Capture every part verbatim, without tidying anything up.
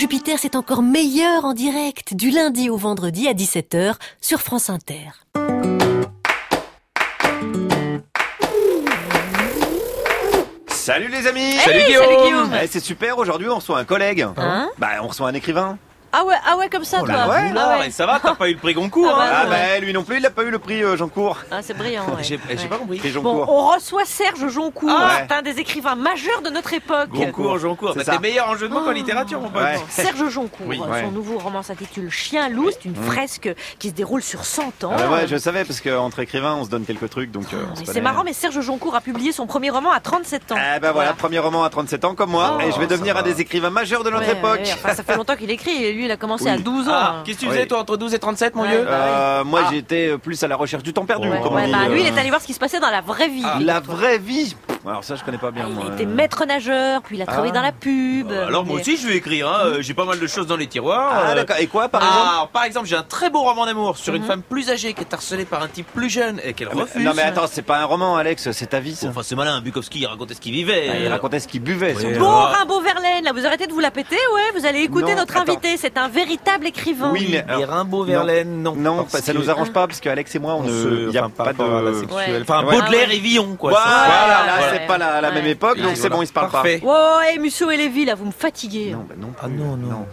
Jupiter, c'est encore meilleur en direct, du lundi au vendredi à dix-sept heures sur France Inter. Salut les amis. Hey, Salut Guillaume, salut Guillaume. Eh, C'est super, aujourd'hui on reçoit un collègue. Hein Bah on reçoit un écrivain. Ah ouais, ah ouais, comme ça, Oh toi. là, ouais. Ah ouais. Et ça va, t'as pas eu le prix Goncourt, Ah bah, hein Ah ouais. bah lui non plus, il a pas eu le prix euh, Joncourt. Ah, c'est brillant, ouais. J'ai j'ai Ouais. pas compris. Prix Bon, Joncourt. on reçoit Serge Joncourt, Ah ouais. c'est un des écrivains majeurs de notre époque. Goncourt, Joncourt, C'est bah, ça. t'es meilleur en jeu de mots qu'en littérature, mon pote. Ouais. Serge Joncourt, Oui. son Ouais. nouveau roman s'intitule Chien-loup, c'est une fresque qui se déroule sur cent ans. Ah bah ouais, je savais parce qu'entre écrivains on se donne quelques trucs donc euh, on se Et connaît. c'est marrant, mais Serge Joncourt a publié son premier roman à trente-sept ans. Ah bah voilà, premier roman à trente-sept ans comme moi Oh, et je vais ça devenir va. un des écrivains majeurs de notre Ouais, époque. ouais, enfin, ça fait longtemps qu'il écrit et lui il a commencé Oui. à douze ans. Ah, hein. qu'est-ce que tu Oui. faisais, toi, entre douze et trente-sept, mon Ouais. vieux Euh, moi Ah. j'étais plus à la recherche du temps perdu Ouais, comme ouais, on dit. bah, lui il euh. est allé voir ce qui se passait dans la vraie vie. Ah. La vraie vie. Alors ça je connais pas bien moi. Il était maître nageur, puis il a travaillé Ah. dans la pub. Euh, Alors moi Mais- aussi je vais écrire, hein. euh, j'ai pas mal de choses dans les tiroirs. Ah euh, d'accord, et quoi par ah, exemple alors, par exemple, j'ai un très beau roman d'amour sur une Mhm. femme plus âgée qui est harcelée par un type plus jeune et qu'elle refuse. Non mais attends, c'est pas un roman Alex, c'est ta vie ça. Enfin, c'est malin, Bukowski, il racontait ce qu'il vivait. Ah, il racontait ce qu'il buvait. Oui. surtout. Bon, Ah. Rimbaud Verlaine, là, vous arrêtez de vous la péter, ouais, vous allez écouter Non, notre attends. invité, c'est un véritable écrivain. Oui, mais Et alors, Rimbaud Verlaine, non. non, parce ça que- nous arrange pas parce qu'Alex et moi on on ne, se- il y a enfin, par pas rapport à la de. sexuelle. Ouais. Enfin, Ouais. Baudelaire Ah ouais. et Villon, quoi. Voilà, ça. là ouais, c'est pas la, la ouais. même époque, donc Et c'est voilà. bon, il se parle Parfait. Ouais, Musso et Lévy, là, vous me fatiguez. pas. Non, bah non. Ah plus. non, non.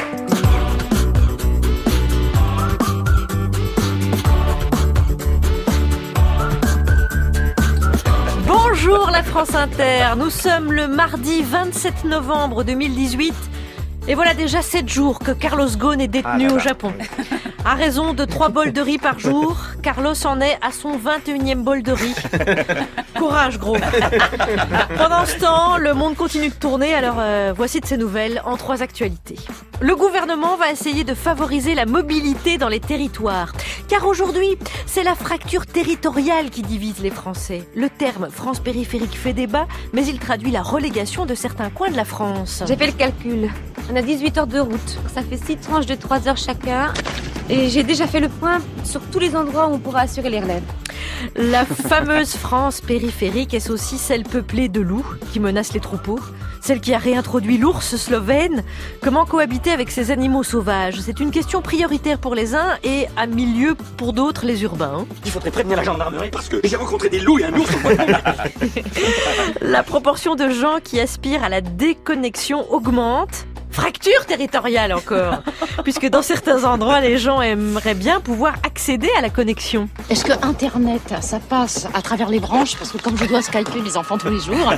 Bonjour la France Inter, nous sommes le mardi vingt-sept novembre deux mille dix-huit et voilà déjà sept jours que Carlos Ghosn est détenu Ah là au là. Japon. À raison de trois bols de riz par jour, Carlos en est à son vingt et unième bol de riz. Courage gros. Pendant ce temps, le monde continue de tourner, alors euh, voici de ces nouvelles en trois actualités. Le gouvernement va essayer de favoriser la mobilité dans les territoires. Car aujourd'hui, c'est la fracture territoriale qui divise les Français. Le terme France périphérique fait débat, mais il traduit la relégation de certains coins de la France. J'ai fait le calcul. On a dix-huit heures de route. Ça fait six tranches de trois heures chacun. Et j'ai déjà fait le point sur tous les endroits où on pourra assurer les relèves. La fameuse France périphérique est aussi celle peuplée de loups qui menacent les troupeaux, celle qui a réintroduit l'ours slovène. Comment cohabiter avec ces animaux sauvages ? C'est une question prioritaire pour les uns et à milieu pour d'autres, les urbains. Il faudrait prévenir la gendarmerie parce que j'ai rencontré des loups et un ours au bois de Boulogne. La proportion de gens qui aspirent à la déconnexion augmente. Fracture territoriale encore, puisque dans certains endroits, les gens aimeraient bien pouvoir accéder à la connexion. Est-ce que Internet, ça passe à travers les branches? Parce que comme je dois skyper mes enfants tous les jours...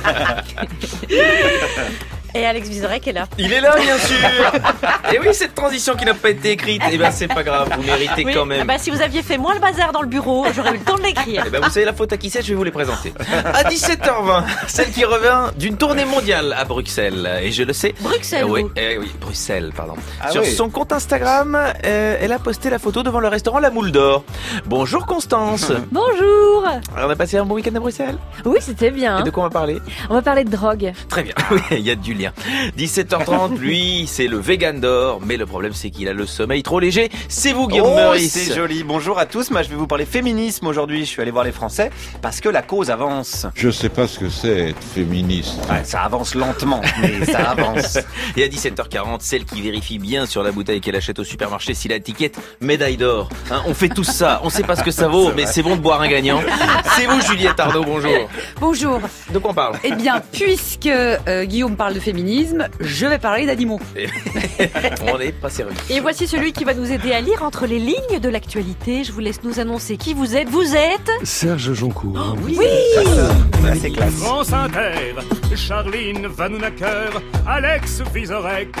Et Alex Vizorek est là. Il est là, bien sûr. Et oui, cette transition qui n'a pas été écrite, eh ben c'est pas grave, vous méritez Oui, quand même. ah bah, si vous aviez fait moins le bazar dans le bureau, j'aurais eu le temps de l'écrire. Eh ben, vous savez la faute à qui c'est, je vais vous les présenter. À dix-sept heures vingt, celle qui revient d'une tournée mondiale à Bruxelles. Et je le sais. Bruxelles, Eh oui, vous. eh oui, Bruxelles, pardon. Ah Sur oui. son compte Instagram, euh, elle a posté la photo devant le restaurant La Moule d'Or. Bonjour Constance. Bonjour. Alors, on a passé un bon week-end à Bruxelles. Oui, c'était bien. Et de quoi on va parler? On va parler de drogue. Très bien, oui, il y a du lien. dix-sept heures trente, lui, c'est le vegan d'or. Mais le problème, c'est qu'il a le sommeil trop léger. C'est vous, Guillaume Oh, Meurice. c'est joli. Bonjour à tous. Moi, je vais vous parler féminisme aujourd'hui. Je suis allé voir les Français parce que la cause avance. Je sais pas ce que c'est être féministe. Ouais, ça avance lentement, mais ça avance. Et à dix-sept heures quarante, celle qui vérifie bien sur la bouteille qu'elle achète au supermarché si l'étiquette médaille d'or. Hein, on fait tous ça. On sait pas ce que ça vaut, mais c'est bon de boire un gagnant. C'est vous, Juliette Arnaud. Bonjour. Bonjour. De quoi on parle? Eh bien, puisque euh, Guillaume parle de féminisme, je vais parler d'animaux. On n'est pas sérieux. Et voici celui qui va nous aider à lire entre les lignes de l'actualité. Je vous laisse nous annoncer qui vous êtes. Vous êtes... Serge Joncourt. Oui, Là, c'est classe. France Inter, Charline Vanhoenacker, Alex Vizorek,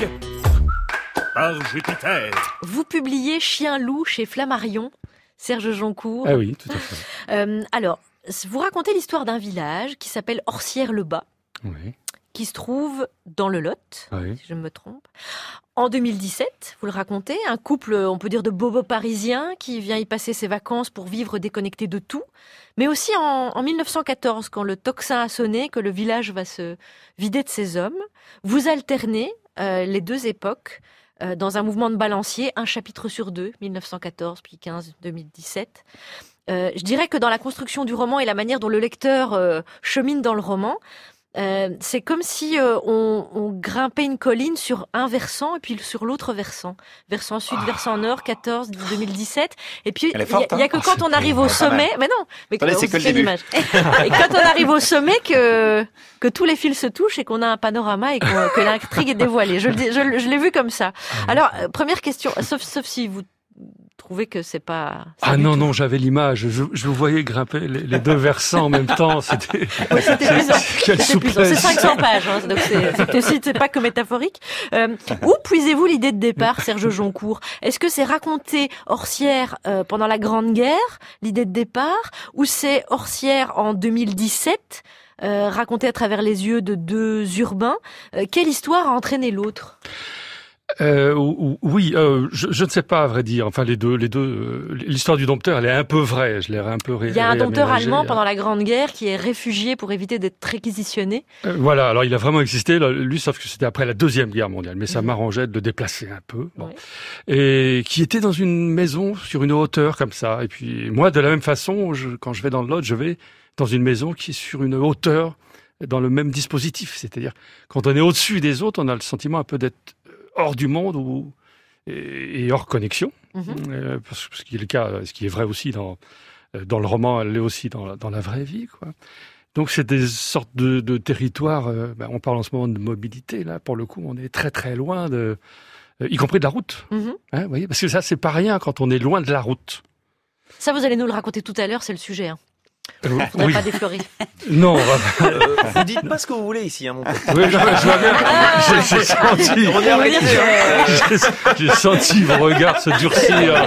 par Jupiter. Vous publiez Chien-loup chez Flammarion, Serge Joncourt. Ah oui, tout à fait. Euh, alors, vous racontez l'histoire d'un village qui s'appelle Orsières-le-Bas, Oui, qui se trouve dans le Lot, oui. si je me trompe. En deux mille dix-sept, vous le racontez, un couple, on peut dire, de bobos parisiens qui vient y passer ses vacances pour vivre déconnecté de tout. Mais aussi en, en mille neuf cent quatorze, quand le tocsin a sonné, que le village va se vider de ses hommes. Vous alternez euh, les deux époques euh, dans un mouvement de balancier, un chapitre sur deux, mille neuf cent quatorze, puis quinze, deux mille dix-sept. Euh, je dirais que dans la construction du roman et la manière dont le lecteur euh, chemine dans le roman, Euh, c'est comme si euh, on, on grimpait une colline sur un versant et puis sur l'autre versant. Versant sud, Ah. versant nord, quatorze, deux mille dix-sept. Et puis, il Elle est n'y a, forte, hein. y a que Ah, quand c'est on arrive au pas mal. sommet... Mais non, mais Attendez, on c'est se que le fait début. l'image. Et quand on arrive au sommet, que, que tous les fils se touchent et qu'on a un panorama et qu'on- que l'intrigue est dévoilée. Je, le dis- je, le- je l'ai vu comme ça. Alors, euh, première question, sauf, sauf si vous trouvez que c'est pas... c'est Ah du non, tout. non, j'avais l'image. Je, je vous voyais grimper les, les deux versants en même temps. C'était. Oui, c'était c'est- épuisant. Quelle C'est épuisant. C'est souplesse. cinq cents pages, hein, donc c'est c'est aussi, c'est pas que métaphorique. Euh, où puisez-vous l'idée de départ, Serge Joncourt? Est-ce que c'est raconter Orsières euh, pendant la Grande Guerre, l'idée de départ, ou c'est Orsières en deux mille dix-sept, euh, racontée à travers les yeux de deux urbains? Euh, quelle histoire a entraîné l'autre? Euh, ou- ou- oui, euh, je, je ne sais pas à vrai dire. Enfin, les deux, les deux. euh, L'histoire du dompteur, elle est un peu vraie. Je l'ai un peu ré, Il y a un dompteur réaménagée. allemand pendant la Grande Guerre qui est réfugié pour éviter d'être réquisitionné. Euh, voilà. Alors, il a vraiment existé. là, Lui, sauf que c'était après la deuxième guerre mondiale, mais ça Mhm. m'arrangeait de le déplacer un peu. Bon. Ouais. Et qui était dans une maison sur une hauteur comme ça. Et puis moi, de la même façon, je, quand je vais dans le Lot, je vais dans une maison qui est sur une hauteur dans le même dispositif. C'est-à-dire, quand on est au-dessus des autres, on a le sentiment un peu d'être hors du monde ou et, et hors connexion. Mhm. Euh, parce, ce qui est le cas, ce qui est vrai aussi dans euh, dans le roman, elle l'est aussi dans, la- dans la vraie vie, quoi. Donc c'est des sortes de, de territoires. euh, ben, on parle en ce moment de mobilité. Là, pour le coup, on est très très loin de, euh, y compris de la route. Mhm. Hein, vous voyez, parce que ça, c'est pas rien quand on est loin de la route. Ça, vous allez nous le raconter tout à l'heure, c'est le sujet. Hein. Euh, On va oui. pas déflorer. Non, on va- Euh, vous dites pas ce que vous voulez ici, hein, mon pote. oui, je, je vois bien. J'ai- J'ai senti, On est arrêté, hein. j'ai- j'ai senti vos regards se durcir.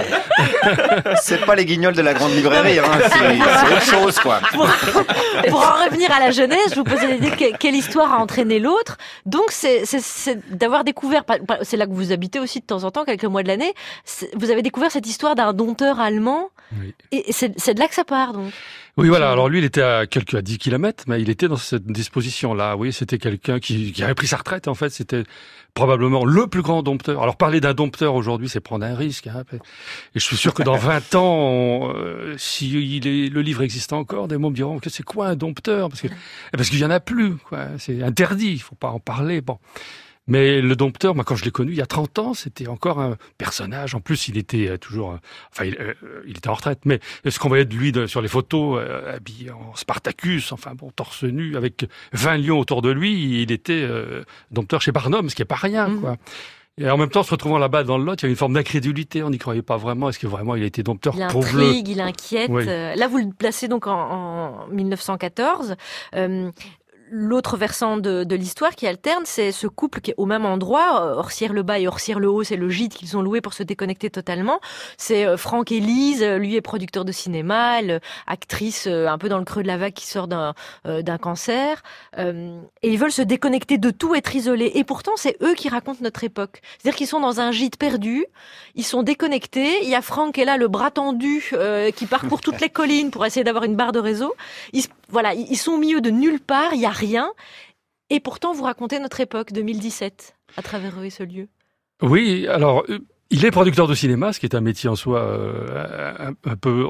C'est pas les guignols de la grande librairie, hein. c'est, c'est autre chose, quoi. pour, pour en revenir à la jeunesse, je vous posais l'idée que, quelle histoire a entraîné l'autre. Donc, c'est, c'est, c'est d'avoir découvert, pas- pas- c'est là que vous habitez aussi de temps en temps, quelques mois de l'année, c'est- vous avez découvert cette histoire d'un dompteur allemand, Oui. et c'est, c'est de là que ça part, donc. Oui, voilà. Alors lui, il était à quelques à dix kilomètres, mais il était dans cette disposition-là. Oui, c'était quelqu'un qui, qui avait pris sa retraite. En fait, c'était probablement le plus grand dompteur. Alors parler d'un dompteur aujourd'hui, c'est prendre un risque. Hein. Et je suis sûr que dans vingt ans, on, euh, si il est, le livre existe encore, des mots me diront que c'est quoi un dompteur, parce que parce qu'il y en a plus. Quoi. C'est interdit. Il faut pas en parler. Bon. Mais le dompteur, moi, quand je l'ai connu il y a trente ans, c'était encore un personnage. En plus, il était euh, toujours, euh, enfin, il, euh, il était en retraite. Mais ce qu'on voyait de lui de, sur les photos, euh, habillé en Spartacus, enfin bon, torse nu, avec vingt lions autour de lui, il était euh, dompteur chez Barnum, ce qui est pas rien, Mhm. quoi. Et en même temps, se retrouvant là-bas dans le Lot, il y avait une forme d'incrédulité. On n'y croyait pas vraiment. Est-ce que vraiment il a été dompteur? Il Prouve-le. intrigue, il inquiète. Oui. Euh, Là, vous le placez donc en, en mille neuf cent quatorze. Euh, L'autre versant de, de l'histoire qui alterne, c'est ce couple qui est au même endroit. Orsières-le-Bas et Orsières-le-Haut, c'est le gîte qu'ils ont loué pour se déconnecter totalement. C'est euh, Franck et Lise, euh, lui est producteur de cinéma, elle, actrice euh, un peu dans le creux de la vague qui sort d'un euh, d'un cancer. Euh, et ils veulent se déconnecter de tout, être isolés. Et pourtant, c'est eux qui racontent notre époque. C'est-à-dire qu'ils sont dans un gîte perdu, ils sont déconnectés. Il y a Franck qui est là, le bras tendu, euh, qui parcourt toutes les collines pour essayer d'avoir une barre de réseau. Ils, se- voilà, ils ils sont au milieu de nulle part, il y a rien. Et pourtant, vous racontez notre époque, deux mille dix-sept, à travers eux et ce lieu. Oui, alors euh, il est producteur de cinéma, ce qui est un métier en soi euh, un, un peu.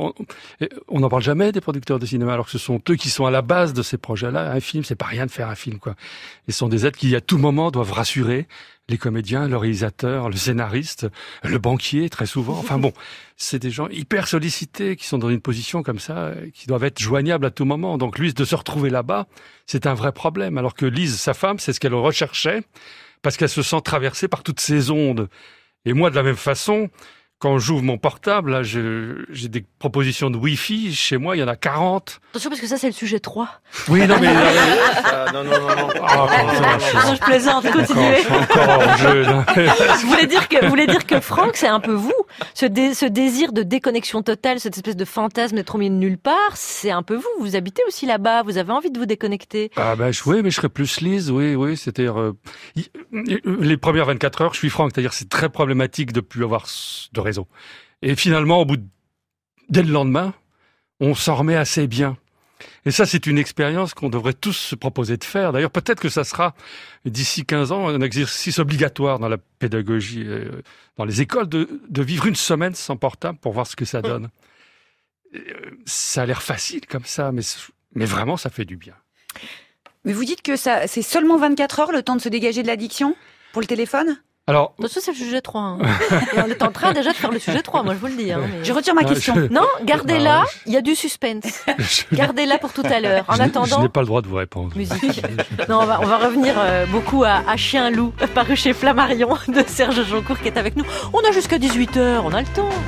On n'en parle jamais des producteurs de cinéma, alors que ce sont eux qui sont à la base de ces projets-là. Un film, c'est pas rien de faire un film, quoi. Et ce sont des êtres qui, à tout moment, doivent rassurer les comédiens, le réalisateur, le scénariste, le banquier, très souvent. Enfin bon, c'est des gens hyper sollicités qui sont dans une position comme ça, qui doivent être joignables à tout moment. Donc lui, de se retrouver là-bas, c'est un vrai problème. Alors que Lise, sa femme, c'est ce qu'elle recherchait, parce qu'elle se sent traversée par toutes ces ondes. Et moi, de la même façon, quand j'ouvre mon portable, là, je, j'ai des propositions de Wi-Fi. Chez moi, il y en a quarante. Attention, parce que ça, c'est le sujet trois. Oui, non, mais... Ah, non, non, non, non. Ah, comment ça va, je- Ah non, je plaisante, continuez. Encore, encore en jeu, non. Je voulais dire que, vous voulez dire que Franck, c'est un peu vous. Ce, dé- ce désir de déconnexion totale, cette espèce de fantasme d'être au milieu de nulle part, c'est un peu vous. Vous habitez aussi là-bas, vous avez envie de vous déconnecter. Ah ben je- oui, mais je serais plus Lise, oui, oui, c'est-à-dire euh, y- les premières vingt-quatre heures, je suis Franck, c'est-à-dire c'est très problématique de plus avoir s- de réseau. Et finalement, au bout de, dès le lendemain, on s'en remet assez bien. Et ça, c'est une expérience qu'on devrait tous se proposer de faire. D'ailleurs, peut-être que ça sera, d'ici quinze ans, un exercice obligatoire dans la pédagogie, euh, dans les écoles, de, de vivre une semaine sans portable pour voir ce que ça donne. Et, euh, ça a l'air facile comme ça, mais, mais vraiment, ça fait du bien. Mais vous dites que ça, c'est seulement vingt-quatre heures le temps de se dégager de l'addiction pour le téléphone ? Alors, ça c'est le sujet trois. Hein. Et on est en train déjà de faire le sujet trois, moi je vous le dis. Hein, mais... Je retire ma non, question. Je... Non, gardez-la, non, il y a du suspense. je... Gardez-la pour tout à l'heure. En je attendant... Je n'ai pas le droit de vous répondre. Musique. Non, on va, on va revenir euh, beaucoup à, à Chien Loup, paru chez Flammarion, de Serge Joncourt qui est avec nous. On a jusqu'à dix-huit heures, on a le temps.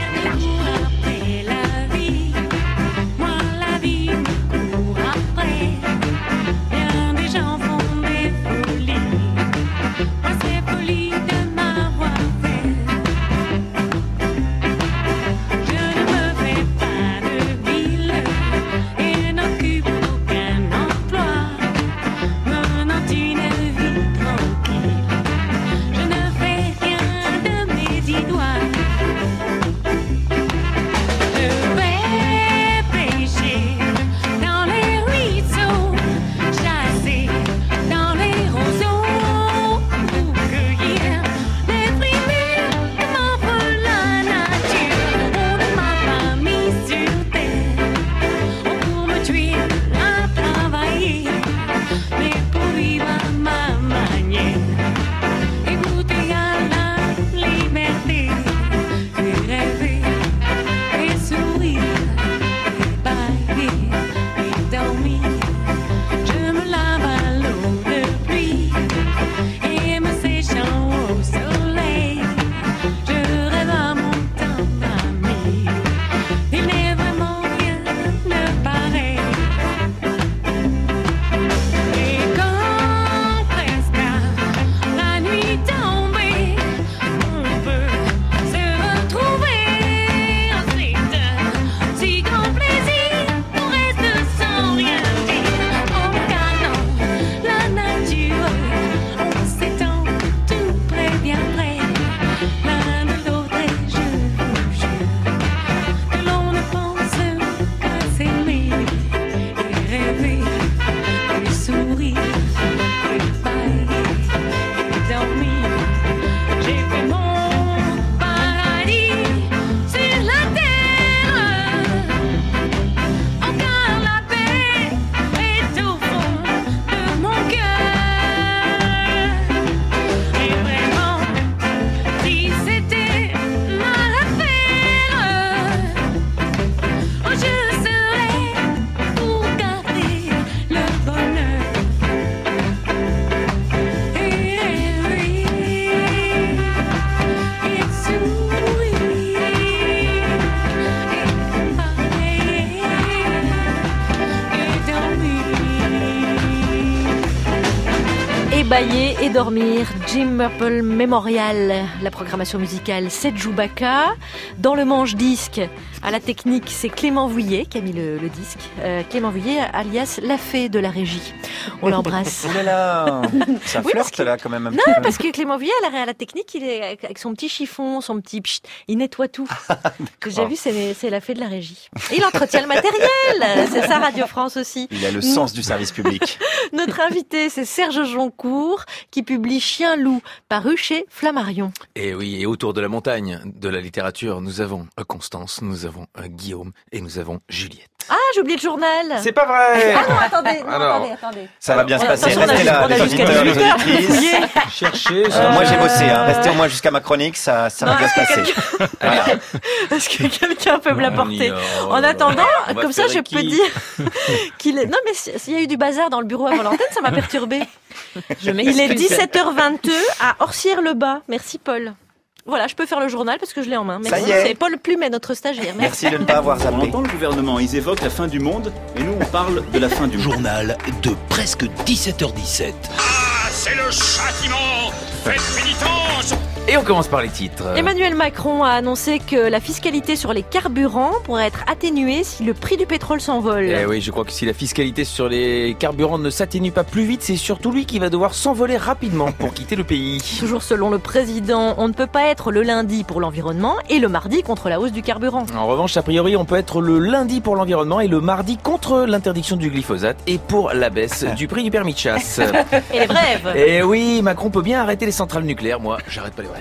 Bailler et dormir, Jim Murple Memorial, la programmation musicale c'est Djoubaka. Dans le manche disque, à la technique, c'est Clément Vouillet qui a mis le, le disque. Euh, Clément Vouillet, alias la fée de la régie. On l'embrasse. Oh là là, ça Oui, flirte que... là quand même. Non, parce que Clément Vouillet, à la, à la technique, il est avec son petit chiffon, son petit pchit, il nettoie tout. J'ai vu, c'est, c'est la fée de la régie. Et il entretient le matériel. C'est ça, Radio France aussi. Il a le sens du service public. Notre invité, c'est Serge Joncourt, qui publie Chien Loup, paru chez Flammarion. Et oui, et autour de la montagne de la littérature, nous avons Constance, nous avons Guillaume et nous avons Juliette. Ah, j'ai oublié le journal. C'est pas vrai. Ah non, attendez, non, Alors, attendez, attendez. Ça va bien se passer. Attention, Restez là, on a les jusqu'à auditeurs, les dix-huit heures. auditrices. Cherchez. Euh, moi j'ai bossé, hein. Restez au moins jusqu'à ma chronique, ça, ça Non, va bien se passer. quelqu'un... Voilà. Est-ce que quelqu'un peut me l'apporter? Oh, En attendant, on va comme ça, faire je qui peux dire qu'il est... Non, mais s'il y a eu du bazar dans le bureau avant l'antenne, ça m'a perturbé. Je Il est dix-sept heures vingt-deux à Orcières-le-Bas. Merci, Paul. Voilà, je peux faire le journal parce que je l'ai en main. Merci. Ça y est. C'est Paul Plumet, notre stagiaire. Merci. Merci de ne pas avoir On zappé. entend le gouvernement, ils évoquent la fin du monde, et nous on parle de la fin du monde. Journal de presque dix-sept heures dix-sept. Ah, c'est le châtiment. Faites pénitence. Et on commence par les titres. Emmanuel Macron a annoncé que la fiscalité sur les carburants pourrait être atténuée si le prix du pétrole s'envole. Eh oui, je crois que si la fiscalité sur les carburants ne s'atténue pas plus vite, c'est surtout lui qui va devoir s'envoler rapidement pour quitter le pays. Toujours selon le président, on ne peut pas être le lundi pour l'environnement et le mardi contre la hausse du carburant. En revanche, a priori, on peut être le lundi pour l'environnement et le mardi contre l'interdiction du glyphosate et pour la baisse du prix du permis de chasse. Et les brèves. Eh oui, Macron peut bien arrêter les centrales nucléaires, moi, j'arrête pas les brèves.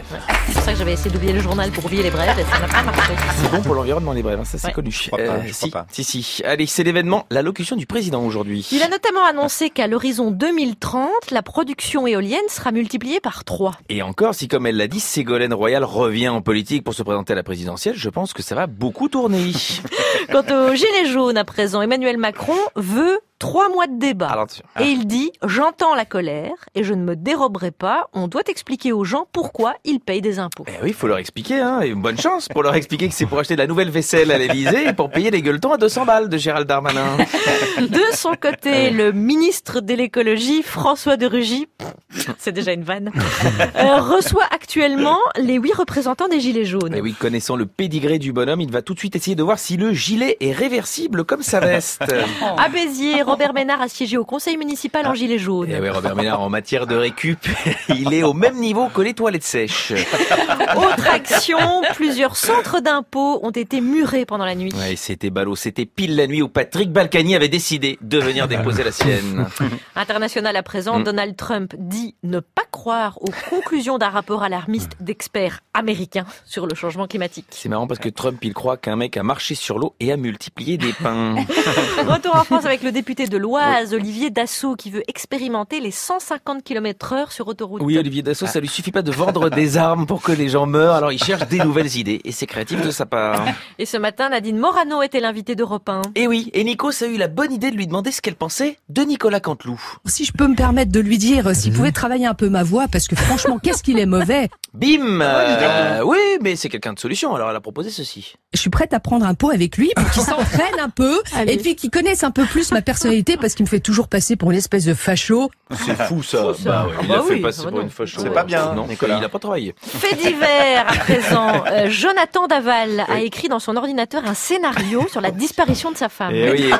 brèves. Ouais. C'est pour ça que j'avais essayé d'oublier le journal pour oublier les brèves et ça n'a pas marché. C'est bon pour l'environnement, les brèves, hein, ça c'est Ouais. connu. Je crois pas, je si, crois pas. si, si. Allez, c'est l'événement, l'allocution du président aujourd'hui. Il a notamment annoncé qu'à l'horizon deux mille trente, la production éolienne sera multipliée par trois. Et encore, si comme elle l'a dit, Ségolène Royal revient en politique pour se présenter à la présidentielle, je pense que ça va beaucoup tourner. Quant aux gilets jaunes à présent, Emmanuel Macron veut trois mois de débat. Alors, attention. Et il dit « J'entends la colère et je ne me déroberai pas. On doit expliquer aux gens pourquoi ils payent des impôts. Eh oui, il faut leur expliquer, hein, et bonne chance pour leur expliquer que c'est pour acheter de la nouvelle vaisselle à l'Élysée et pour payer les gueuletons à deux cents balles de Gérald Darmanin. » De son côté, le ministre de l'écologie, François de Rugy, c'est déjà une vanne, euh, reçoit actuellement les huit représentants des gilets jaunes. Et oui, connaissant le pédigré du bonhomme, il va tout de suite essayer de voir si le gilet est réversible comme sa veste. À Béziers, Robert Ménard a siégé au conseil municipal en gilet jaune. Et oui, Robert Ménard, en matière de récup, il est au même niveau que les toilettes sèches. Autre action, plusieurs centres d'impôts ont été murés pendant la nuit. Ouais, c'était ballot, c'était pile la nuit où Patrick Balkany avait décidé de venir déposer la sienne. International à présent, Mm. Donald Trump dit ne pas croire aux conclusions d'un rapport alarmiste d'experts américains sur le changement climatique. C'est marrant parce que Trump, il croit qu'un mec a marché sur l'eau et a multiplié des pains. Retour en France avec le député de l'Oise, Olivier Dassault, qui veut expérimenter les cent cinquante kilomètres heure sur autoroute. Oui, Olivier Dassault, ça lui suffit pas de vendre des armes pour que les gens meurent, alors il cherche des nouvelles idées et c'est créatif de sa part. Et ce matin, Nadine Morano était l'invitée d'Europe un. Et oui, et Nikos a eu la bonne idée de lui demander ce qu'elle pensait de Nicolas Canteloup. Si je peux me permettre de lui dire s'il pouvait travailler un peu ma voix, parce que franchement, qu'est-ce qu'il est mauvais. Bim euh, Oui, mais c'est quelqu'un de solution, alors elle a proposé ceci. Je suis prête à prendre un pot avec lui pour qu'il s'entraîne un peu et puis qu'il connaisse un peu plus ma personnalité parce qu'il me fait toujours passer pour une espèce de facho. C'est fou ça. Bah, ouais, Ah il bah a fait oui, passer ah bah pour non. une facho. C'est pas bien, Non, Nicolas. il a pas travaillé. Fait divers à présent. Euh, Jonathan Daval a écrit dans son ordinateur un scénario sur la disparition de sa femme. Et oui.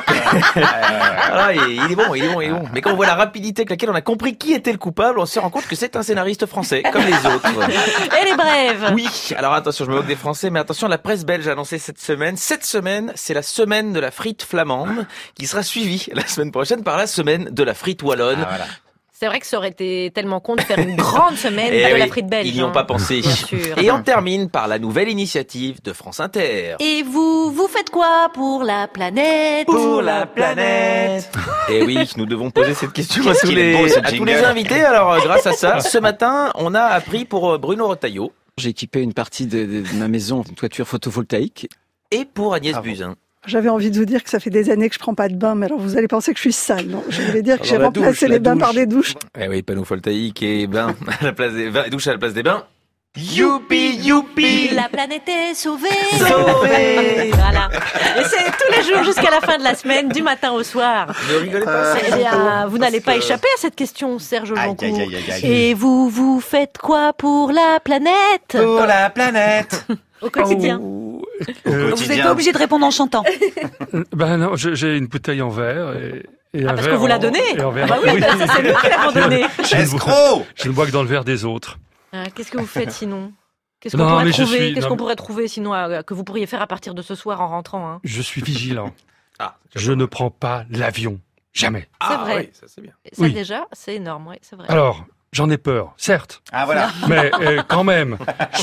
Ah, il il est bon, il est bon, il est bon. Mais quand on voit la rapidité avec laquelle on a compris qui était le coupable, on se rend compte que c'est un scénariste français, comme les autres. Et les brèves. Oui, alors attention, je me moque des Français, mais attention, la presse belge a annoncé cette semaine. Cette semaine, c'est la semaine de la frite flamande, qui sera suivie la semaine prochaine par la semaine de la frite wallonne. Ah, voilà. C'est vrai que ça aurait été tellement con de faire une grande semaine Eh de oui, la frite belge. ils n'y ont hein. pas pensé. Bien sûr. Et on termine par la nouvelle initiative de France Inter. Et vous, vous faites quoi pour la planète? Pour la planète. Et oui, nous devons poser cette question à tous, qu'il est les, beau, ce à tous jingle. les invités. Alors, euh, grâce à ça, ce matin, on a appris pour euh, Bruno Retailleau J'ai équipé une partie de, de ma maison d'une toiture photovoltaïque. et pour Agnès Ah bon. Buzyn. J'avais envie de vous dire que ça fait des années que je prends pas de bain, mais alors vous allez penser que je suis sale. Non, je voulais dire que Alors, j'ai la remplacé douche, les la bains douche. par des douches. Eh oui, panneau photovoltaïque et bain à la place des bains, douche à la place des bains. Youpi, youpi. La planète est sauvée. Sauvée. Voilà. Et c'est tous les jours jusqu'à la fin de la semaine, du matin au soir. Ne rigolez pas. Euh, c'est Eh bien, vous n'allez pas que- échapper à cette question, Serge Aïe, Joncourt. aïe, aïe, aïe, aïe. Et vous, vous faites quoi pour la planète? Pour la planète. Au quotidien. Oh, Au euh, Vous quotidien. n'êtes pas obligé de répondre en chantant. ben non, je- j'ai une bouteille en verre et, et Ah, un parce verre que vous la en- donnez. et en verre- Ah bah oui, oui. bah ça c'est nous qui l'avons donné. Je ne bois- Escroc. je ne bois que dans le verre des autres. Ah, Qu'est-ce que vous faites sinon? Qu'est-ce qu'on Non, pourrait mais je trouver suis- Qu'est-ce non, qu'on mais- pourrait trouver sinon euh, que vous pourriez faire à partir de ce soir en rentrant hein? Je suis vigilant. Ah, Je ne prends pas l'avion. Jamais. C'est Ah, vrai. oui, ça c'est bien. Ça Oui. déjà, c'est énorme, oui, c'est vrai. Alors, j'en ai peur, certes. Ah voilà. Mais euh, quand même,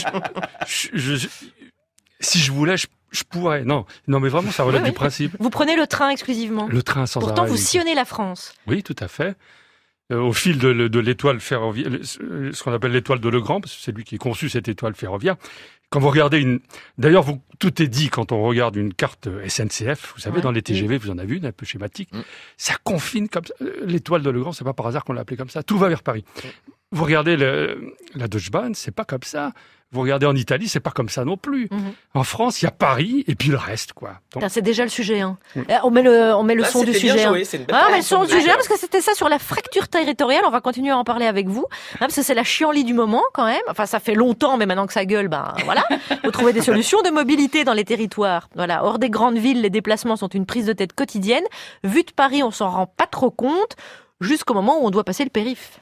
je- je- je- si je voulais, je, je pourrais. Non, non, mais vraiment, ça relève Oui, oui. du principe. Vous prenez le train exclusivement. Le train sans Pourtant, arrêt. vous sillonnez la France. Oui, tout à fait. Euh, au fil de, de l'étoile ferroviaire, le- ce qu'on appelle l'étoile de Legrand, parce que c'est lui qui a conçu cette étoile ferroviaire. Quand vous regardez une, d'ailleurs, vous, tout est dit quand on regarde une carte S N C F. Vous savez, Ouais. dans les T G V, vous en avez une un peu schématique. Mm. Ça confine comme ça. Euh, L'étoile de Legrand, c'est pas par hasard qu'on l'a appelée comme ça. Tout va vers Paris. Vous regardez le, la Deutsche Bahn, c'est pas comme ça. Vous regardez en Italie, c'est pas comme ça non plus. Mhm. En France, il y a Paris et puis le reste, quoi. Donc, Là, c'est déjà le sujet. Hein. Oui. Euh, On met le, on met le Là, son du c'était bien sujet. joué, hein. c'est une belle Ah, mais le son présentation du de sujet, sujet. parce que c'était ça sur la fracture territoriale. On va continuer à en parler avec vous, hein, parce que c'est la chienlit du moment quand même. Enfin, ça fait longtemps, mais maintenant que ça gueule, ben voilà. Faut trouver des solutions de mobilité dans les territoires. Voilà, hors des grandes villes, les déplacements sont une prise de tête quotidienne. Vu de Paris, on s'en rend pas trop compte, jusqu'au moment où on doit passer le périph'.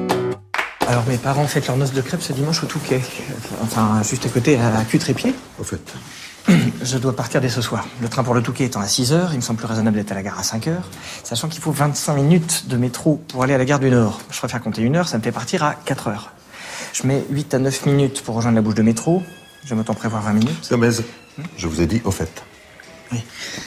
Alors mes parents fêtent leur noce de crêpes ce dimanche au Touquet. Enfin, juste à côté, à Cutrépied. Au fait. Je dois partir dès ce soir. Le train pour le Touquet étant à six heures, il me semble plus raisonnable d'être à la gare à cinq heures. Sachant qu'il faut vingt-cinq minutes de métro pour aller à la gare du Nord. Je préfère compter une heure, ça me fait partir à quatre heures. Je mets huit à neuf minutes pour rejoindre la bouche de métro. J'aime autant prévoir vingt minutes. Gomez, je vous ai dit au fait. Oui.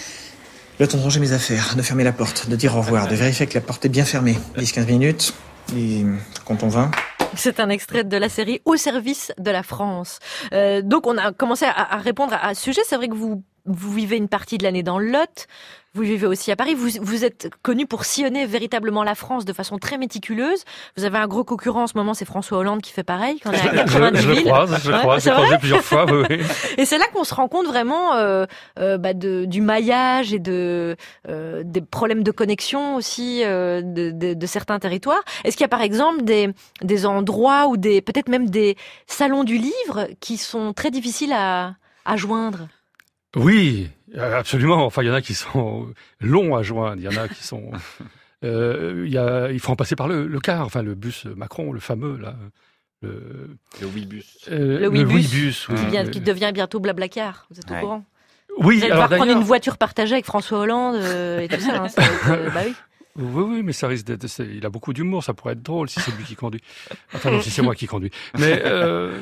Le temps de ranger mes affaires, de fermer la porte, de dire au revoir, de vérifier que la porte est bien fermée. dix à quinze minutes. Et comptons vingt. C'est un extrait de la série Au service de la France. Euh, donc on a commencé à, à répondre à, à ce sujet. C'est vrai que vous, vous vivez une partie de l'année dans le Lot. Vous vivez aussi à Paris. Vous, vous êtes connu pour sillonner véritablement la France de façon très méticuleuse. Vous avez un gros concurrent en ce moment, c'est François Hollande qui fait pareil. Quand on est à quatre-vingt-dix je, je le croise, je le ouais, croise, j'ai croisé plusieurs fois. Oui, oui. Et c'est là qu'on se rend compte vraiment euh, euh, bah de, du maillage et de euh, des problèmes de connexion aussi euh, de, de, de certains territoires. Est-ce qu'il y a par exemple des, des endroits ou des peut-être même des salons du livre qui sont très difficiles à, à joindre? Oui, absolument. Enfin, il y en a qui sont longs à joindre. Il y en a qui sont. Euh, il, y a, il faut en passer par le, le car, enfin le bus Macron, le fameux là. Le, le Ouibus. Euh, le Ouibus, oui. qui, vient, qui devient bientôt Blablacar. Vous êtes ouais. au courant? Oui. Vous allez alors devoir prendre une voiture partagée avec François Hollande euh, et tout ça. Hein, ça va être, euh, bah oui. Oui, oui, mais ça risque d'être. Il a beaucoup d'humour. Ça pourrait être drôle si c'est lui qui conduit. Enfin, non, si c'est moi qui conduis. Mais euh,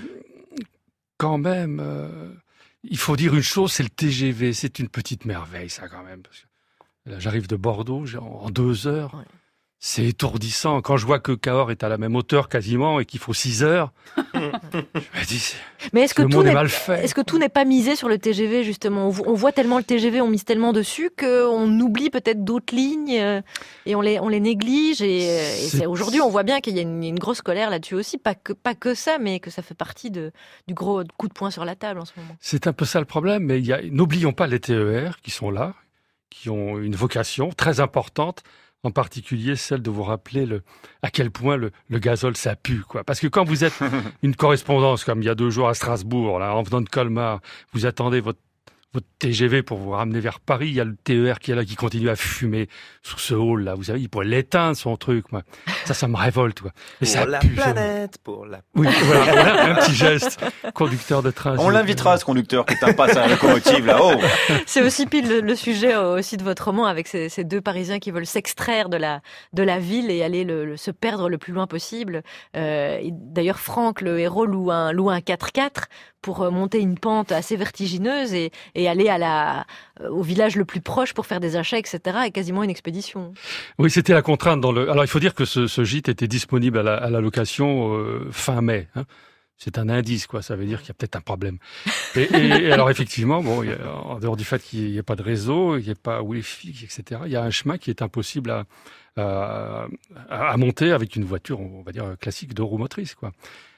quand même. Euh, Il faut dire une chose, c'est le T G V. C'est une petite merveille, ça, quand même. Parce que là, j'arrive de Bordeaux en deux heures. Ouais. C'est étourdissant. Quand je vois que Cahors est à la même hauteur quasiment et qu'il faut six heures, je me dis, mais est-ce que, le tout monde n'est, est mal fait. Est-ce que tout n'est pas misé sur le T G V, justement? On voit tellement le T G V, on mise tellement dessus qu'on oublie peut-être d'autres lignes et on les, on les néglige. Et, et c'est, aujourd'hui, on voit bien qu'il y a une, une grosse colère là-dessus aussi. Pas que, pas que ça, mais que ça fait partie de, du gros coup de poing sur la table en ce moment. C'est un peu ça le problème, mais il y a, n'oublions pas les T E R qui sont là, qui ont une vocation très importante. En particulier celle de vous rappeler le, à quel point le, le gazole ça pue, quoi. Parce que quand vous êtes une correspondance comme il y a deux jours à Strasbourg, là, en venant de Colmar, vous attendez votre votre T G V pour vous ramener vers Paris, il y a le T E R qui est là, qui continue à fumer sous ce hall là. Vous savez, il pourrait l'éteindre son truc, moi. Ça, ça me révolte, quoi. Et pour ça la pue, planète, ça... pour la. Oui, voilà, voilà, un petit geste. Conducteur de train. On l'invitera, ce conducteur qui tape pas sa locomotive là-haut. C'est aussi pile le, le sujet aussi de votre roman avec ces, ces deux Parisiens qui veulent s'extraire de la de la ville et aller le, le, se perdre le plus loin possible. Euh, et d'ailleurs, Franck, le héros, loue un loue un quatre-quatre pour monter une pente assez vertigineuse et, et aller à la, au village le plus proche pour faire des achats, et cetera. Et quasiment une expédition. Oui, c'était la contrainte dans le. Alors, il faut dire que ce, ce gîte était disponible à la, à la location euh, fin mai. Hein. C'est un indice, quoi. Ça veut dire qu'il y a peut-être un problème. Et, et, et alors, effectivement, bon, il y a, en dehors du fait qu'il n'y ait pas de réseau, il n'y ait pas Wi-Fi, et cetera. Il y a un chemin qui est impossible à, à, à monter avec une voiture, on va dire classique, deux roues motrices, quoi.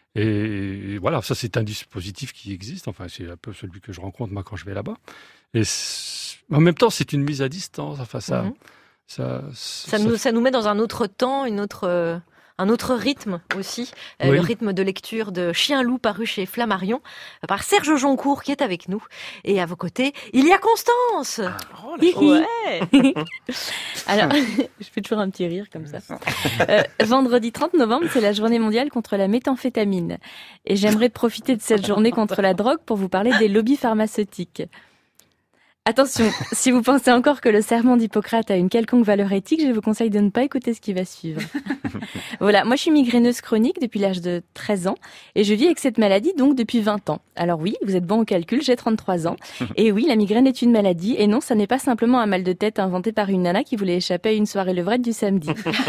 Et voilà, ça c'est un dispositif qui existe. Enfin, c'est un peu celui que je rencontre moi quand je vais là-bas. Et en même temps, c'est une mise à distance. Enfin, ça, mmh. ça, ça, ça, nous, ça nous met dans un autre temps, une autre. Euh... Un autre rythme aussi, euh, oui. Le rythme de lecture de Chien-Loup paru chez Flammarion par Serge Joncourt qui est avec nous. Et à vos côtés, il y a Constance. Ah, oh, ouais. Alors, je fais toujours un petit rire comme ça. Euh, vendredi trente novembre, c'est la journée mondiale contre la méthamphétamine. Et j'aimerais profiter de cette journée contre la drogue pour vous parler des lobbies pharmaceutiques. Attention, si vous pensez encore que le serment d'Hippocrate a une quelconque valeur éthique, je vous conseille de ne pas écouter ce qui va suivre. Voilà, moi je suis migraineuse chronique depuis l'âge de treize ans et je vis avec cette maladie donc depuis vingt ans. Alors oui, vous êtes bon au calcul, j'ai trente-trois ans. Et oui, la migraine est une maladie et non, ça n'est pas simplement un mal de tête inventé par une nana qui voulait échapper à une soirée levrette du samedi.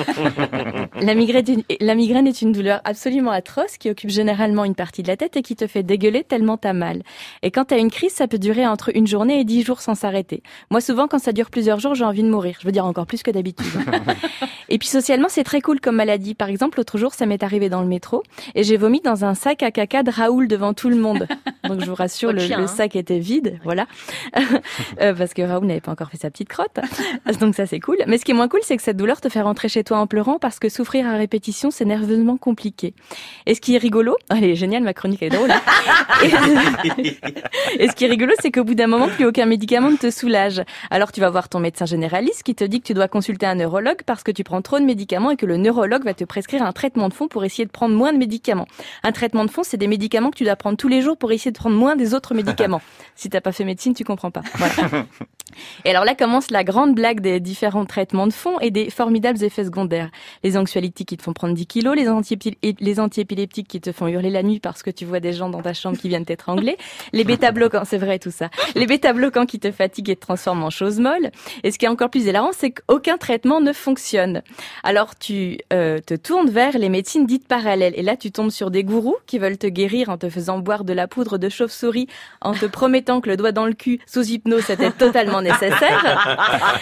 La migraine, est une, la migraine est une douleur absolument atroce qui occupe généralement une partie de la tête et qui te fait dégueuler tellement t'as mal. Et quand t'as une crise, ça peut durer entre une journée et dix jours sans s'arrêter. Moi, souvent, quand ça dure plusieurs jours, j'ai envie de mourir. Je veux dire encore plus que d'habitude. Et puis, socialement, c'est très cool comme maladie. Par exemple, l'autre jour, ça m'est arrivé dans le métro et j'ai vomi dans un sac à caca de Raoul devant tout le monde. Donc, je vous rassure, le, chien, le sac hein. était vide. Voilà. euh, parce que Raoul n'avait pas encore fait sa petite crotte. Donc, ça, c'est cool. Mais ce qui est moins cool, c'est que cette douleur te fait rentrer chez toi en pleurant parce que souffrir à répétition, c'est nerveusement compliqué. Et ce qui est rigolo, elle est géniale, ma chronique, elle est drôle. Hein. et, et ce qui est rigolo, c'est qu'au bout d'un moment, plus aucun médicament médicaments te soulagent. Alors tu vas voir ton médecin généraliste qui te dit que tu dois consulter un neurologue parce que tu prends trop de médicaments et que le neurologue va te prescrire un traitement de fond pour essayer de prendre moins de médicaments. Un traitement de fond, c'est des médicaments que tu dois prendre tous les jours pour essayer de prendre moins des autres médicaments. Si t'as pas fait médecine, tu comprends pas. Voilà. Et alors là commence la grande blague des différents traitements de fond et des formidables effets secondaires. Les anxiolytiques qui te font prendre dix kilos, les, anti- les antiépileptiques qui te font hurler la nuit parce que tu vois des gens dans ta chambre qui viennent t'étrangler, les bêta-bloquants, c'est vrai tout ça, les bêta-bloquants qui te fatiguent et te transforment en choses molles. Et ce qui est encore plus hilarant, c'est qu'aucun traitement ne fonctionne. Alors tu euh, te tournes vers les médecines dites parallèles et là tu tombes sur des gourous qui veulent te guérir en te faisant boire de la poudre de chauve-souris, en te promettant que le doigt dans le cul sous hypnose c'était totalement nécessaire.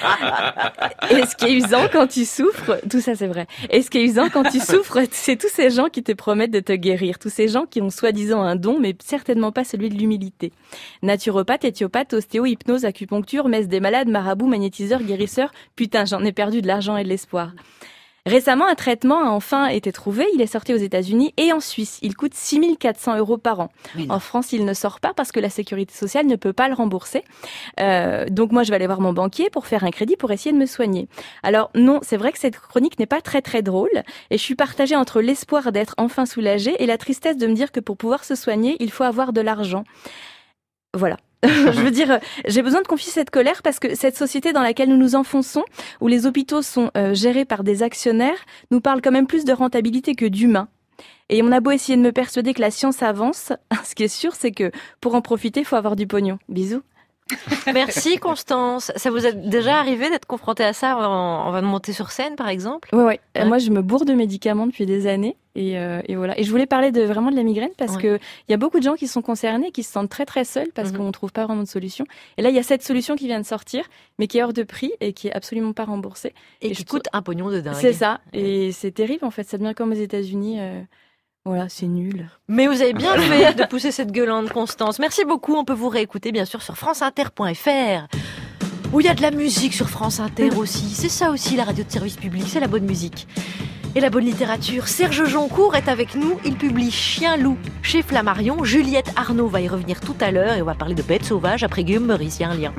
Et ce qui est usant quand tu souffres, tout ça c'est vrai. Et ce qui est usant quand tu souffres, c'est tous ces gens qui te promettent de te guérir, tous ces gens qui ont soi-disant un don, mais certainement pas celui de l'humilité. Naturopathe, éthiopathe, ostéo, hypnose, acupuncture, messe des malades, marabout, magnétiseur, guérisseur. Putain, j'en ai perdu de l'argent et de l'espoir. Récemment, un traitement a enfin été trouvé. Il est sorti aux États-Unis et en Suisse. Il coûte six mille quatre cents euros par an. En France, il ne sort pas parce que la sécurité sociale ne peut pas le rembourser. Euh, donc moi, je vais aller voir mon banquier pour faire un crédit pour essayer de me soigner. Alors non, c'est vrai que cette chronique n'est pas très très drôle et je suis partagée entre l'espoir d'être enfin soulagée et la tristesse de me dire que pour pouvoir se soigner, il faut avoir de l'argent. Voilà. Je veux dire, j'ai besoin de confier cette colère parce que cette société dans laquelle nous nous enfonçons, où les hôpitaux sont euh, gérés par des actionnaires, nous parle quand même plus de rentabilité que d'humain. Et on a beau essayer de me persuader que la science avance, ce qui est sûr, c'est que pour en profiter, il faut avoir du pognon. Bisous. Merci Constance. Ça vous est déjà arrivé d'être confrontée à ça en, en va monter sur scène par exemple? Ouais, ouais. ouais. Moi, je me bourre de médicaments depuis des années et, euh, et voilà. Et je voulais parler de vraiment de la migraine parce ouais. que il y a beaucoup de gens qui sont concernés, qui se sentent très très seuls parce mm-hmm. qu'on trouve pas vraiment de solution. Et là, il y a cette solution qui vient de sortir, mais qui est hors de prix et qui est absolument pas remboursée et, et qui coûte trouve... un pognon de dingue. C'est ça. Et c'est terrible en fait. Ça devient comme aux États-Unis. Euh... Voilà, c'est nul. Mais vous avez bien fait de pousser cette gueulante, Constance. Merci beaucoup. On peut vous réécouter, bien sûr, sur franceinter point f r, où il y a de la musique sur France Inter aussi. C'est ça aussi, la radio de service public. C'est la bonne musique. Et la bonne littérature. Serge Joncourt est avec nous. Il publie Chien-Loup chez Flammarion. Juliette Arnaud va y revenir tout à l'heure et on va parler de bêtes sauvages après Guillaume Meurice. Il y a un lien.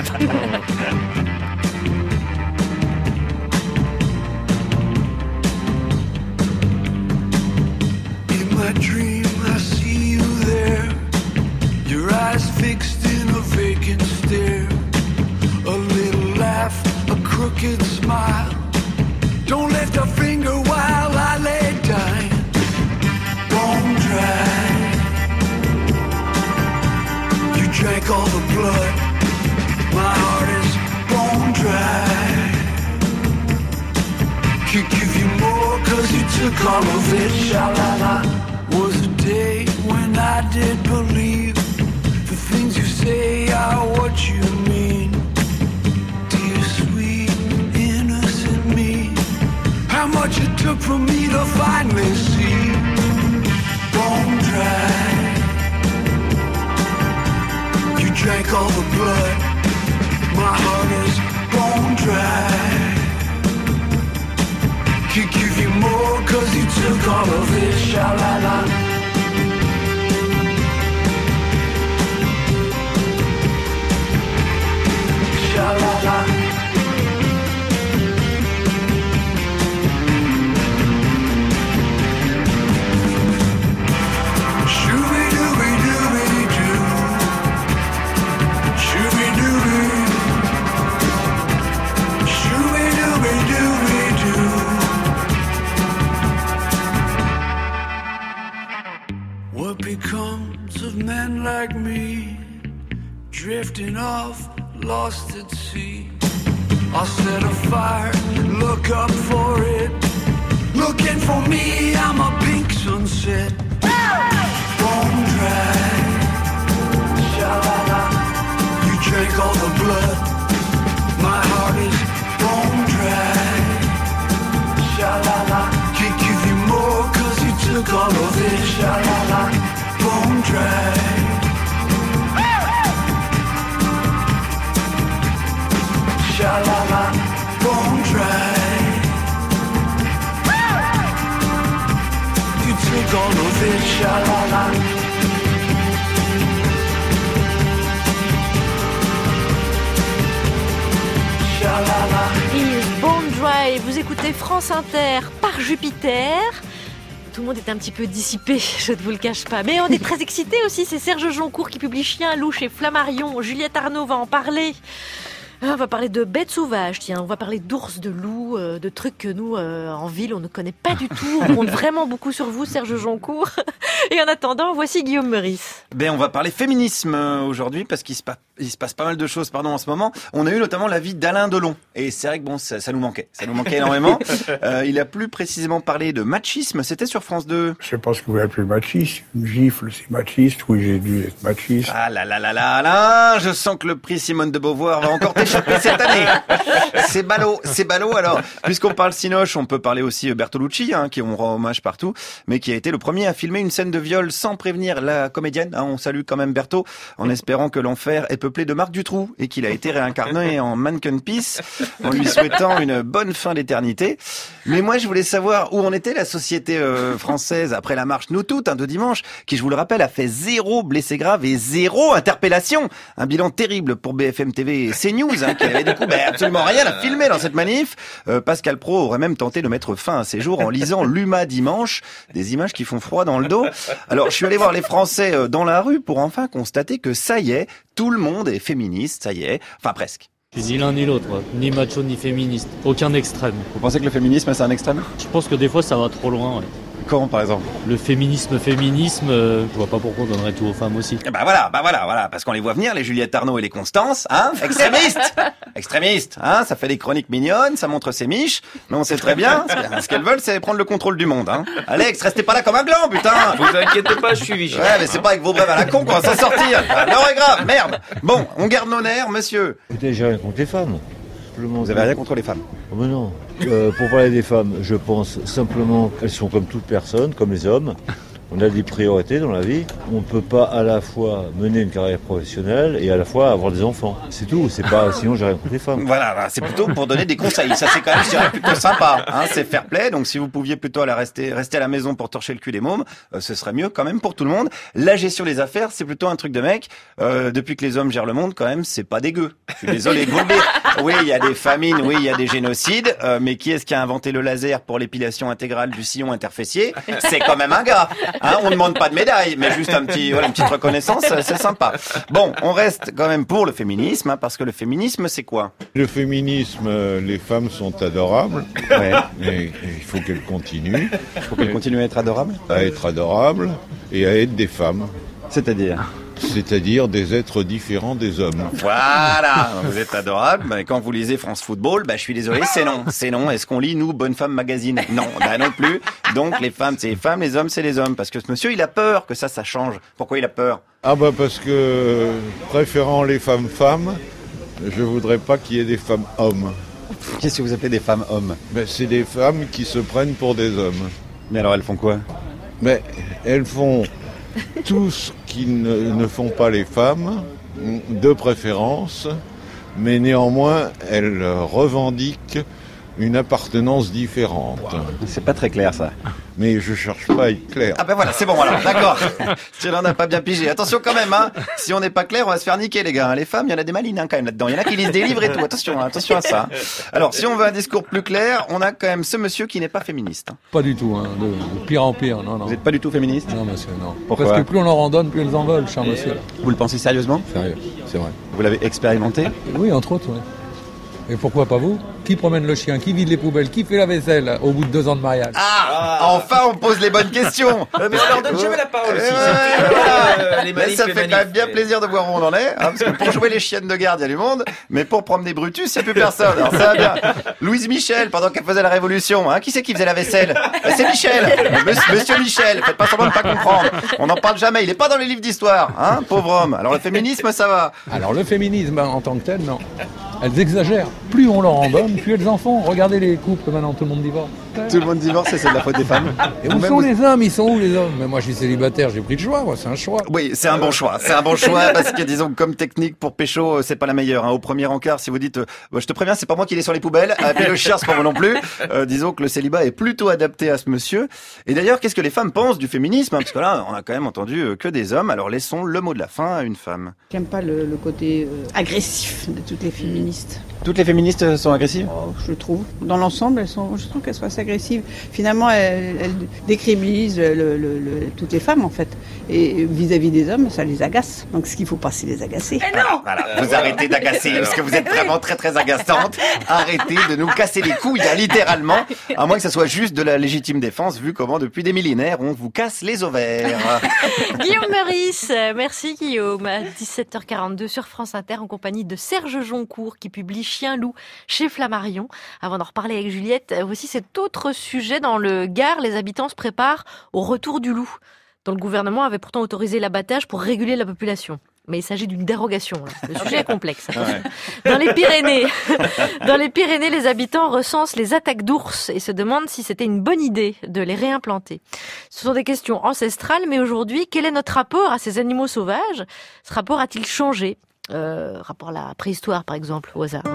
My dream, I see you there. Your eyes fixed in a vacant stare. A little laugh, a crooked smile. Don't lift a finger while I lay dying. Bone dry. You drank all the blood. My heart is bone dry. Could give you more cause you took all of it. Sha-la-la. Was a day when I did believe the things you say are what you mean. Dear sweet innocent me, how much it took for me to finally see. Bone dry. You drank all the blood. My heart is bone dry. Could give you more cause you took all of it. Sha-la-la. Sha-la-la. Shooby-dooby-dooby-doo. Shooby-dooby. Shooby-dooby-dooby-doo. What becomes of men like me, drifting off, lost at sea? I'll set a fire, look up for it. Looking for me, I'm a pink sunset. Bone dry. Sha-la-la. You drank all the blood. My heart is bone dry. Sha-la-la. Can't give you more cause you took all of it. Sha-la-la. Bone dry. Sha-la-la. Bone dry. You took all of it. Sha-la-la. Is Bone Dry, vous écoutez France Inter par Jupiter. Tout le monde est un petit peu dissipé, je ne vous le cache pas. Mais on est très excités aussi, c'est Serge Joncourt qui publie Chien loup chez Flammarion. Juliette Arnaud va en parler. On va parler de bêtes sauvages, tiens, on va parler d'ours, de loups, euh, de trucs que nous, euh, en ville, on ne connaît pas du tout. On compte vraiment beaucoup sur vous, Serge Joncourt. Et en attendant, voici Guillaume Meurice. Ben, on va parler féminisme aujourd'hui parce qu'il se, pa- il se passe pas mal de choses pardon, en ce moment. On a eu notamment la vie d'Alain Delon. Et c'est vrai que bon, ça, ça nous manquait. Ça nous manquait énormément. Euh, il a plus précisément parlé de machisme. C'était sur France deux. Je sais pas ce que vous appelez machiste. Une gifle, c'est machiste. Oui, j'ai dû être machiste. Ah là là là là là, je sens que le prix Simone de Beauvoir va encore t'échapper cette année. C'est ballot, c'est ballot. Alors, puisqu'on parle Cinoche, on peut parler aussi Bertolucci, hein, qui on rend hommage partout, mais qui a été le premier à filmer une scène de viol sans prévenir la comédienne. Hein, on salue quand même Berthaud, en espérant que l'enfer est peuplé de Marc Dutroux et qu'il a été réincarné en Mannequin Peace, en lui souhaitant une bonne fin d'éternité. Mais moi, je voulais savoir où en était la société euh, française après la marche Nous Toutes, hein, de dimanche, qui, je vous le rappelle, a fait zéro blessé grave et zéro interpellation. Un bilan terrible pour B F M T V et CNews, hein, qui avait du coup ben, absolument rien à filmer dans cette manif. Euh, Pascal Praud aurait même tenté de mettre fin à ses jours en lisant l'Uma dimanche, des images qui font froid dans le dos. Alors, je suis allé voir les Français euh, dans la rue pour enfin constater que ça y est, tout le monde est féministe, ça y est, enfin presque. Ni l'un ni l'autre, ni macho ni féministe, aucun extrême. Vous pensez que le féminisme c'est un extrême ? Je pense que des fois ça va trop loin, ouais. Comment par exemple ? Le féminisme, féminisme, euh, je vois pas pourquoi on donnerait tout aux femmes aussi. Bah voilà, bah voilà, voilà, parce qu'on les voit venir, les Juliette Arnaud et les Constance, hein, extrémistes, extrémistes, hein, ça fait des chroniques mignonnes, ça montre ses miches, mais on sait très bien, ce qu'elles veulent, c'est prendre le contrôle du monde, hein. Alex, restez pas là comme un gland, putain. Vous inquiétez pas, je suis vigilant. Ouais, mais c'est pas avec vos brèves à la con qu'on va s'en sortir. L'heure est grave, merde. Bon, on garde nos nerfs, monsieur. Écoutez, j'ai rien contre les femmes. Vous avez rien contre les femmes ? Oh mais non. Euh, pour parler des femmes, je pense simplement qu'elles sont comme toute personne, comme les hommes. On a des priorités dans la vie. On ne peut pas à la fois mener une carrière professionnelle et à la fois avoir des enfants. C'est tout. C'est pas. Sinon, j'ai rien contre les femmes. Voilà, c'est plutôt pour donner des conseils. Ça, c'est quand même, je dirais, plutôt sympa. Hein, c'est fair play. Donc, si vous pouviez plutôt aller rester, rester à la maison pour torcher le cul des mômes, euh, ce serait mieux quand même pour tout le monde. La gestion des affaires, c'est plutôt un truc de mec. Euh, depuis que les hommes gèrent le monde, quand même, c'est pas dégueu. Je suis désolé de vous le dire. Oui, il y a des famines, oui, il y a des génocides, euh, mais qui est-ce qui a inventé le laser pour l'épilation intégrale du sillon interfessier ? C'est quand même un gars. Hein, on ne demande pas de médaille, mais juste un petit, voilà, une petite reconnaissance, c'est sympa. Bon, on reste quand même pour le féminisme, hein, parce que le féminisme, c'est quoi ? Le féminisme, euh, les femmes sont adorables. Ouais. Et il faut qu'elles continuent. Il faut qu'elles continuent à être adorables ? À être adorables et à être des femmes. C'est-à-dire ? C'est-à-dire des êtres différents des hommes. Voilà, vous êtes adorable, mais quand vous lisez France Football, bah, je suis désolé, c'est non. C'est non. Est-ce qu'on lit, nous, Bonne Femme Magazine ? Non, bah non plus. Donc, les femmes, c'est les femmes, les hommes, c'est les hommes. Parce que ce monsieur, il a peur que ça, ça change. Pourquoi il a peur ? Ah bah parce que, préférant les femmes femmes, je voudrais pas qu'il y ait des femmes hommes. Qu'est-ce que vous appelez des femmes hommes ? Ben, c'est des femmes qui se prennent pour des hommes. Mais alors, elles font quoi ? Mais elles font tout ce qui ne, ne font pas les femmes, de préférence, mais néanmoins, elles revendiquent une appartenance différente. C'est pas très clair, ça. Mais je cherche pas à être clair. Ah ben voilà, c'est bon alors, d'accord. Si on n'a pas bien pigé. Attention quand même, hein. Si on n'est pas clair, on va se faire niquer, les gars. Les femmes, il y en a des malines, hein, quand même, là-dedans. Il y en a qui lisent des livres et tout. Attention, hein, attention à ça. Alors, si on veut un discours plus clair, on a quand même ce monsieur qui n'est pas féministe. Pas du tout, hein. De, de pire en pire, non, non. Vous n'êtes pas du tout féministe ? Non, monsieur, non. Pourquoi ? Parce que plus on leur en donne, plus elles en veulent, cher monsieur. Vous le pensez sérieusement ? Sérieux, c'est vrai. Vous l'avez expérimenté ? Oui, entre autres, oui. Et pourquoi pas vous ? Qui promène le chien ? Qui vide les poubelles ? Qui fait la vaisselle au bout de deux ans de mariage ? Ah, enfin on pose les bonnes questions. Euh, mais on leur donne jamais la parole aussi. Euh, voilà. Les mais manifs, ça les fait manifs. quand même bien plaisir de voir où on en est, hein, parce que pour jouer les chiennes de garde, il y a du monde, mais pour promener Brutus, il n'y a plus personne. Alors ça va bien. Louise Michel, pendant qu'elle faisait la Révolution, hein, qui c'est qui faisait la vaisselle ? Ben, c'est Michel. Monsieur, Monsieur Michel, faites pas semblant de pas comprendre. On n'en parle jamais, il est pas dans les livres d'histoire, hein, pauvre homme. Alors le féminisme, ça va ? Alors le féminisme en tant que tel, non. Elles exagèrent. Plus on leur en donne, Vous tuez les enfants. Regardez les couples maintenant, tout le monde divorce. Tout le monde divorce et c'est de la faute des femmes. Et où sont les hommes? Ils sont où les hommes? Mais moi je suis célibataire, j'ai pris le choix, moi, c'est un choix. Oui, c'est un bon choix. C'est un bon choix parce que disons que comme technique pour pécho, c'est pas la meilleure. Hein. Au premier encart, si vous dites, euh, bah, je te préviens, c'est pas moi qui l'ai sur les poubelles. Ah, puis le chien, c'est pas moi non plus. Euh, disons que le célibat est plutôt adapté à ce monsieur. Et d'ailleurs, qu'est-ce que les femmes pensent du féminisme hein? Parce que là, on a quand même entendu euh, que des hommes. Alors laissons le mot de la fin à une femme. J'aime pas le, le côté euh, agressif de toutes les féministes. Toutes les féministes sont agressives? Oh, je trouve. Dans l'ensemble, elles sont, je trouve qu'elles sont assez agressives. Finalement, elles, elles décribilisent le, le, le, toutes les femmes, en fait. Et vis-à-vis des hommes, ça les agace. Donc, ce qu'il faut pas, c'est les agacer. Mais non! Voilà, vous arrêtez d'agacer, parce que vous êtes vraiment très très agaçante. Arrêtez de nous casser les couilles, hein, littéralement. À moins que ça soit juste de la légitime défense, vu comment depuis des millénaires, on vous casse les ovaires. Guillaume Meurice, merci Guillaume. À dix-sept heures quarante-deux sur France Inter, en compagnie de Serge Joncourt, qui publie Chien-loup chez Flammarion. Avant d'en reparler avec Juliette, voici cet autre sujet. Dans le Gard, les habitants se préparent au retour du loup, dont le gouvernement avait pourtant autorisé l'abattage pour réguler la population. Mais il s'agit d'une dérogation. Là. Le sujet est complexe. Ouais. Dans les Pyrénées, dans les Pyrénées, les habitants recensent les attaques d'ours et se demandent si c'était une bonne idée de les réimplanter. Ce sont des questions ancestrales, mais aujourd'hui, quel est notre rapport à ces animaux sauvages? Ce rapport a-t-il changé? euh, Rapport à la préhistoire, par exemple, au hasard.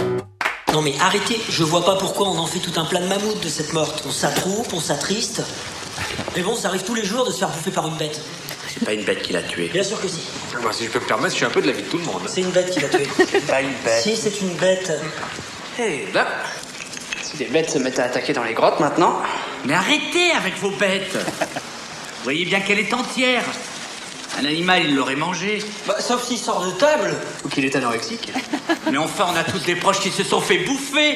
Non mais arrêtez, je vois pas pourquoi on en fait tout un plat de mammouth de cette morte. On s'attroupe, on s'attriste. Mais bon, ça arrive tous les jours de se faire bouffer par une bête. C'est pas une bête qui l'a tué. Bien sûr que si. Moi, si je peux me permettre, je suis un peu de l'avis de tout le monde. C'est une bête qui l'a tué. C'est pas une bête. Si, c'est une bête. Hé, hey, là, si les bêtes se mettent à attaquer dans les grottes maintenant... Mais arrêtez avec vos bêtes. Vous voyez bien qu'elle est entière. Un animal, il l'aurait mangé. Bah, sauf s'il sort de table. Ou qu'il est anorexique. Mais enfin, on a tous des proches qui se sont fait bouffer.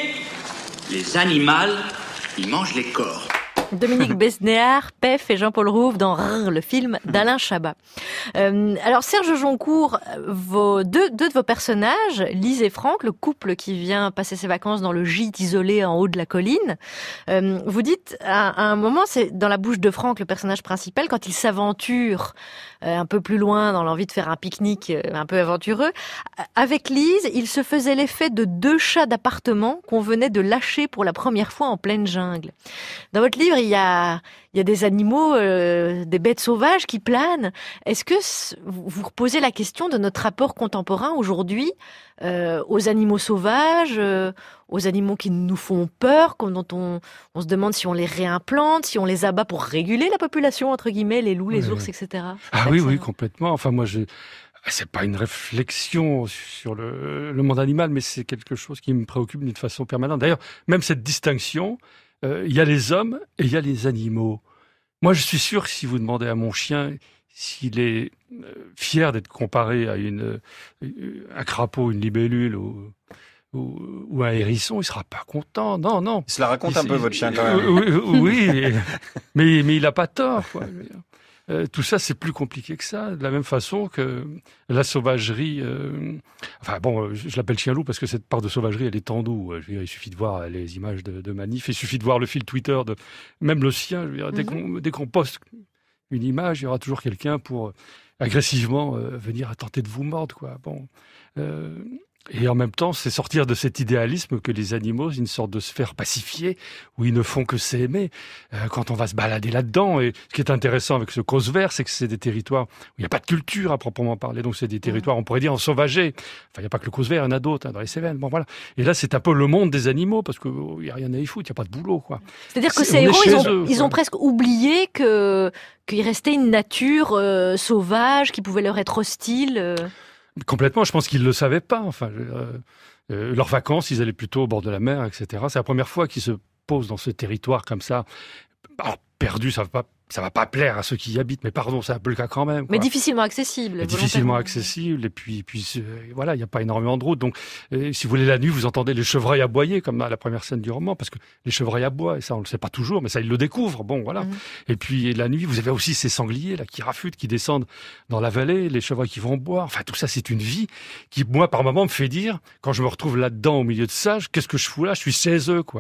Les animaux, ils mangent les corps. Dominique Besnéard, Pef et Jean-Paul Rouve dans Rrr, le film d'Alain Chabat. Euh, alors Serge Joncourt, vos, deux, deux de vos personnages, Lise et Franck, le couple qui vient passer ses vacances dans le gîte isolé en haut de la colline, euh, vous dites à, à un moment, c'est dans la bouche de Franck, le personnage principal, quand il s'aventure euh, un peu plus loin dans l'envie de faire un pique-nique euh, un peu aventureux, avec Lise, il se faisait l'effet de deux chats d'appartement qu'on venait de lâcher pour la première fois en pleine jungle. Dans votre livre, il y a, il y a des animaux, euh, des bêtes sauvages qui planent. Est-ce que vous vous reposez la question de notre rapport contemporain aujourd'hui euh, aux animaux sauvages, euh, aux animaux qui nous font peur, dont on, on se demande si on les réimplante, si on les abat pour réguler la population, entre guillemets, les loups, les oui. ours, et cetera. Ah oui, oui, complètement. Enfin, moi, je... c'est pas une réflexion sur le, le monde animal, mais c'est quelque chose qui me préoccupe d'une façon permanente. D'ailleurs, même cette distinction, il euh, y a les hommes et il y a les animaux. Moi, je suis sûr que si vous demandez à mon chien s'il est euh, fier d'être comparé à une, euh, un crapaud, une libellule ou, ou, ou un hérisson, il sera pas content. Non, non. Il se la raconte il, un peu, il, votre chien, quand même. Oui, oui mais, mais il a pas tort, quoi. Euh, tout ça, c'est plus compliqué que ça. De la même façon que la sauvagerie... Euh... Enfin bon, je, je l'appelle chien-loup parce que cette part de sauvagerie, elle est en nous. Je veux dire, il suffit de voir les images de, de manifs, il suffit de voir le fil Twitter, de même le sien. Je veux dire, mm-hmm. dès, qu'on, dès qu'on poste une image, il y aura toujours quelqu'un pour agressivement euh, venir tenter de vous mordre, quoi. Bon... Euh... Et en même temps, c'est sortir de cet idéalisme que les animaux, une sorte de sphère pacifiée, où ils ne font que s'aimer. Euh, quand on va se balader là-dedans, et ce qui est intéressant avec ce cause vert, c'est que c'est des territoires où il n'y a pas de culture à proprement parler. Donc c'est des territoires, on pourrait dire, ensauvagés. Enfin, il n'y a pas que le cause vert, il y en a d'autres, hein, dans les Cévennes. Bon, voilà. Et là, c'est un peu le monde des animaux, parce qu'il oh, n'y a rien à y foutre, il n'y a pas de boulot, quoi. C'est-à-dire que ces héros, ils ont, eux, ils ont presque oublié que, qu'il restait une nature euh, sauvage, qui pouvait leur être hostile. Euh... Complètement, je pense qu'ils ne le savaient pas. Enfin, euh, euh, leurs vacances, ils allaient plutôt au bord de la mer, et cetera. C'est la première fois qu'ils se posent dans ce territoire comme ça. Alors, perdu, ça ne va pas, ça va pas plaire à ceux qui y habitent, mais pardon, c'est un peu le cas quand même. Mais quoi. difficilement accessible. Mais difficilement accessible, et puis, puis euh, voilà, il n'y a pas énormément de routes. Donc, euh, si vous voulez, la nuit, vous entendez les chevreuils aboyer, comme à la première scène du roman, parce que les chevreuils aboient, et ça, on ne le sait pas toujours, mais ça, ils le découvrent. Bon, voilà. Mmh. Et puis, la nuit, vous avez aussi ces sangliers là qui rafutent, qui descendent dans la vallée, les chevreuils qui vont boire. Enfin, tout ça, c'est une vie qui, moi, par moments, me fait dire, quand je me retrouve là-dedans, au milieu de ça, qu'est-ce que je fous là? Je suis chez eux, quoi.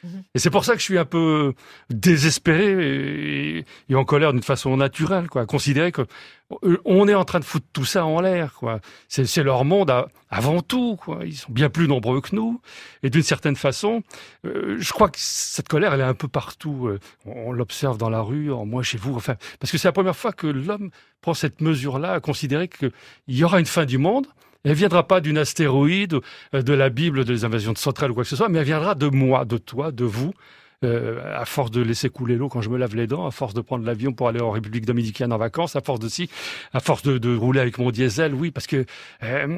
Et c'est pour ça que je suis un peu désespéré et, et en colère d'une façon naturelle, quoi. Considérer que on est en train de foutre tout ça en l'air, quoi. C'est, c'est leur monde à, avant tout, quoi. Ils sont bien plus nombreux que nous. Et d'une certaine façon, euh, je crois que cette colère, elle est un peu partout. Euh, on, on l'observe dans la rue, en moi, chez vous. Enfin, parce que c'est la première fois que l'homme prend cette mesure-là à considérer qu'il y aura une fin du monde. Elle viendra pas d'une astéroïde, de la Bible, des invasions de centrales ou quoi que ce soit, mais elle viendra de moi, de toi, de vous. Euh, à force de laisser couler l'eau quand je me lave les dents, à force de prendre l'avion pour aller en République dominicaine en vacances, à force de si, à force de, de rouler avec mon diesel, oui, parce que euh,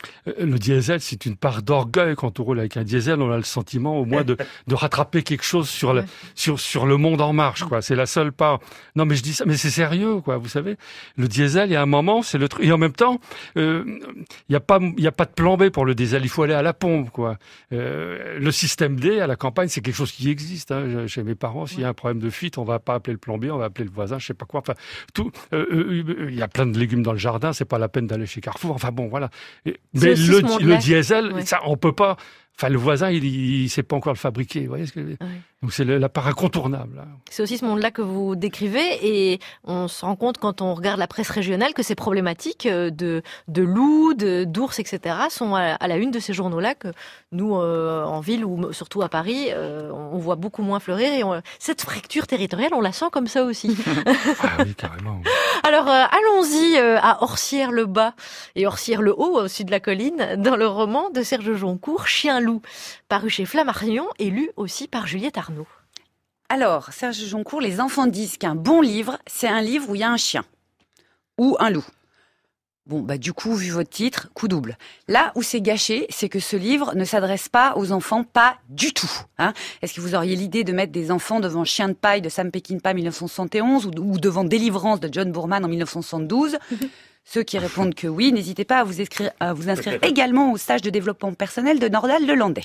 le diesel, c'est une part d'orgueil. Quand on roule avec un diesel, on a le sentiment au moins de, de rattraper quelque chose sur le, sur, sur le monde en marche, quoi. C'est la seule part. Non, mais je dis ça, mais c'est sérieux, quoi. Vous savez, le diesel, il y a un moment, c'est le truc. Et en même temps, euh, il y a pas, il y a pas de plan B pour le diesel. Il faut aller à la pompe, quoi. Euh, le système D à la campagne, c'est quelque chose qui existe, hein. Chez mes parents, s'il y a un problème de fuite, on va pas appeler le plan B, on va appeler le voisin, je sais pas quoi. Enfin, tout. Euh, euh, il y a plein de légumes dans le jardin, c'est pas la peine d'aller chez Carrefour. Enfin bon, voilà. Et, mais le, le diesel, ouais. Ça, on peut pas. Enfin, le voisin, il, il, il sait pas encore le fabriquer. Vous voyez ce que je veux dire ? Ouais. Donc c'est le, la part incontournable. Là. C'est aussi ce monde-là que vous décrivez, et on se rend compte quand on regarde la presse régionale que ces problématiques de de loups, de d'ours, et cetera sont à, à la une de ces journaux-là que nous, euh, en ville ou surtout à Paris, euh, on voit beaucoup moins fleurir. Et on, cette fracture territoriale, on la sent comme ça aussi. Ah oui, carrément. Alors euh, allons-y euh, à Orcières-le-Bas et Orcières-le-Haut, au sud de la colline, dans le roman de Serge Joncour, Chien-loup, paru chez Flammarion et lu aussi par Juliette Arnaud. Alors, Serge Joncour, les enfants disent qu'un bon livre, c'est un livre où il y a un chien ou un loup. Bon, bah du coup, vu votre titre, coup double. Là où c'est gâché, c'est que ce livre ne s'adresse pas aux enfants, pas du tout. Hein. Est-ce que vous auriez l'idée de mettre des enfants devant Chien de paille de Sam Peckinpah mille neuf cent soixante et onze ou, ou devant Délivrance de John Boorman en mille neuf cent soixante-douze? Ceux qui répondent que oui, n'hésitez pas à vous inscrire, à vous inscrire également au stage de développement personnel de Nordal Lelandais.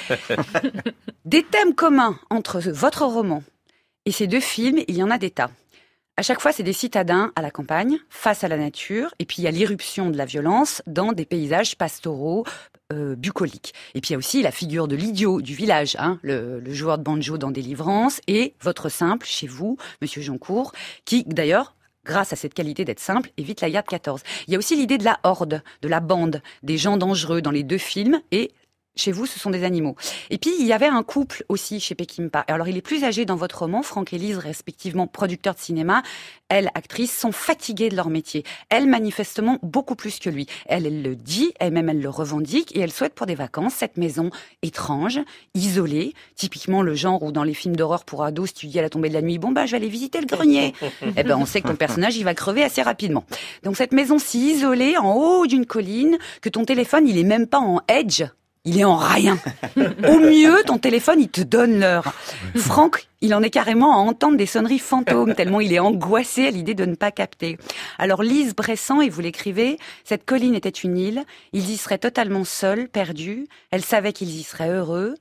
Des thèmes communs entre votre roman et ces deux films, il y en a des tas. À chaque fois, c'est des citadins à la campagne, face à la nature, et puis il y a l'irruption de la violence dans des paysages pastoraux, euh, bucoliques. Et puis il y a aussi la figure de l'idiot du village, hein, le, le joueur de banjo dans Délivrance, et votre simple, chez vous, Monsieur Joncour, qui d'ailleurs, grâce à cette qualité d'être simple, évite la guerre de quatorze. Il y a aussi l'idée de la horde, de la bande, des gens dangereux dans les deux films, et chez vous, ce sont des animaux. Et puis, il y avait un couple aussi chez Peckinpah. Alors, il est plus âgé dans votre roman. Franck et Lise, respectivement producteurs de cinéma, elle, actrice, sont fatiguées de leur métier. Elle, manifestement, beaucoup plus que lui. Elle, elle le dit, elle-même, elle le revendique, et elle souhaite pour des vacances cette maison étrange, isolée, typiquement le genre où dans les films d'horreur pour ados, si tu dis à la tombée de la nuit, bon ben, je vais aller visiter le grenier. Eh ben, on sait que ton personnage, il va crever assez rapidement. Donc, cette maison si isolée, en haut d'une colline, que ton téléphone, il est même pas en edge. Il est en rien. Au mieux, ton téléphone, il te donne l'heure. Franck, il en est carrément à entendre des sonneries fantômes, tellement il est angoissé à l'idée de ne pas capter. Alors, Lise Bressan, et vous l'écrivez, cette colline était une île, ils y seraient totalement seuls, perdus, elle savait qu'ils y seraient heureux,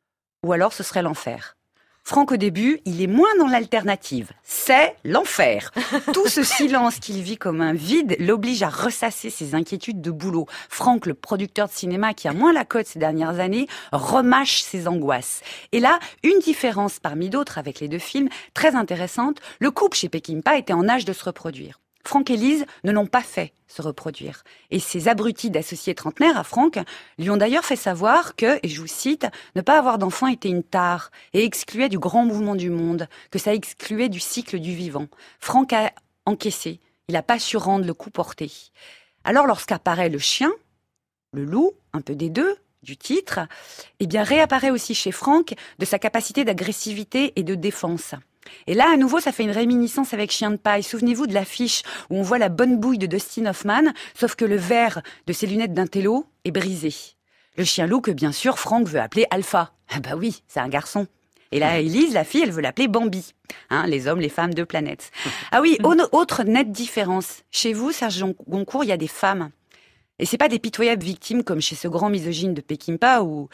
ou alors ce serait l'enfer. Franck, au début, il est moins dans l'alternative. C'est l'enfer. Tout ce silence qu'il vit comme un vide l'oblige à ressasser ses inquiétudes de boulot. Franck, le producteur de cinéma qui a moins la cote ces dernières années, remâche ses angoisses. Et là, une différence parmi d'autres avec les deux films, très intéressante, le couple chez Peckinpah était en âge de se reproduire. Franck et Lise ne l'ont pas fait se reproduire. Et ces abrutis d'associés trentenaires à Franck lui ont d'ailleurs fait savoir que, et je vous cite, ne pas avoir d'enfant était une tare et excluait du grand mouvement du monde, que ça excluait du cycle du vivant. Franck a encaissé, il n'a pas su rendre le coup porté. Alors lorsqu'apparaît le chien, le loup, un peu des deux, du titre, eh bien réapparaît aussi chez Franck de sa capacité d'agressivité et de défense. Et là, à nouveau, ça fait une réminiscence avec Chien de paille. Souvenez-vous de l'affiche où on voit la bonne bouille de Dustin Hoffman, sauf que le verre de ses lunettes d'intello est brisé. Le chien loup que, bien sûr, Franck veut appeler Alpha. Ah bah oui, c'est un garçon. Et là, Élise, la fille, elle veut l'appeler Bambi. Hein, les hommes, les femmes, deux planètes. Ah oui, autre nette différence. Chez vous, Serge Joncour, il y a des femmes. Et c'est pas des pitoyables victimes comme chez ce grand misogyne de Peckinpah où...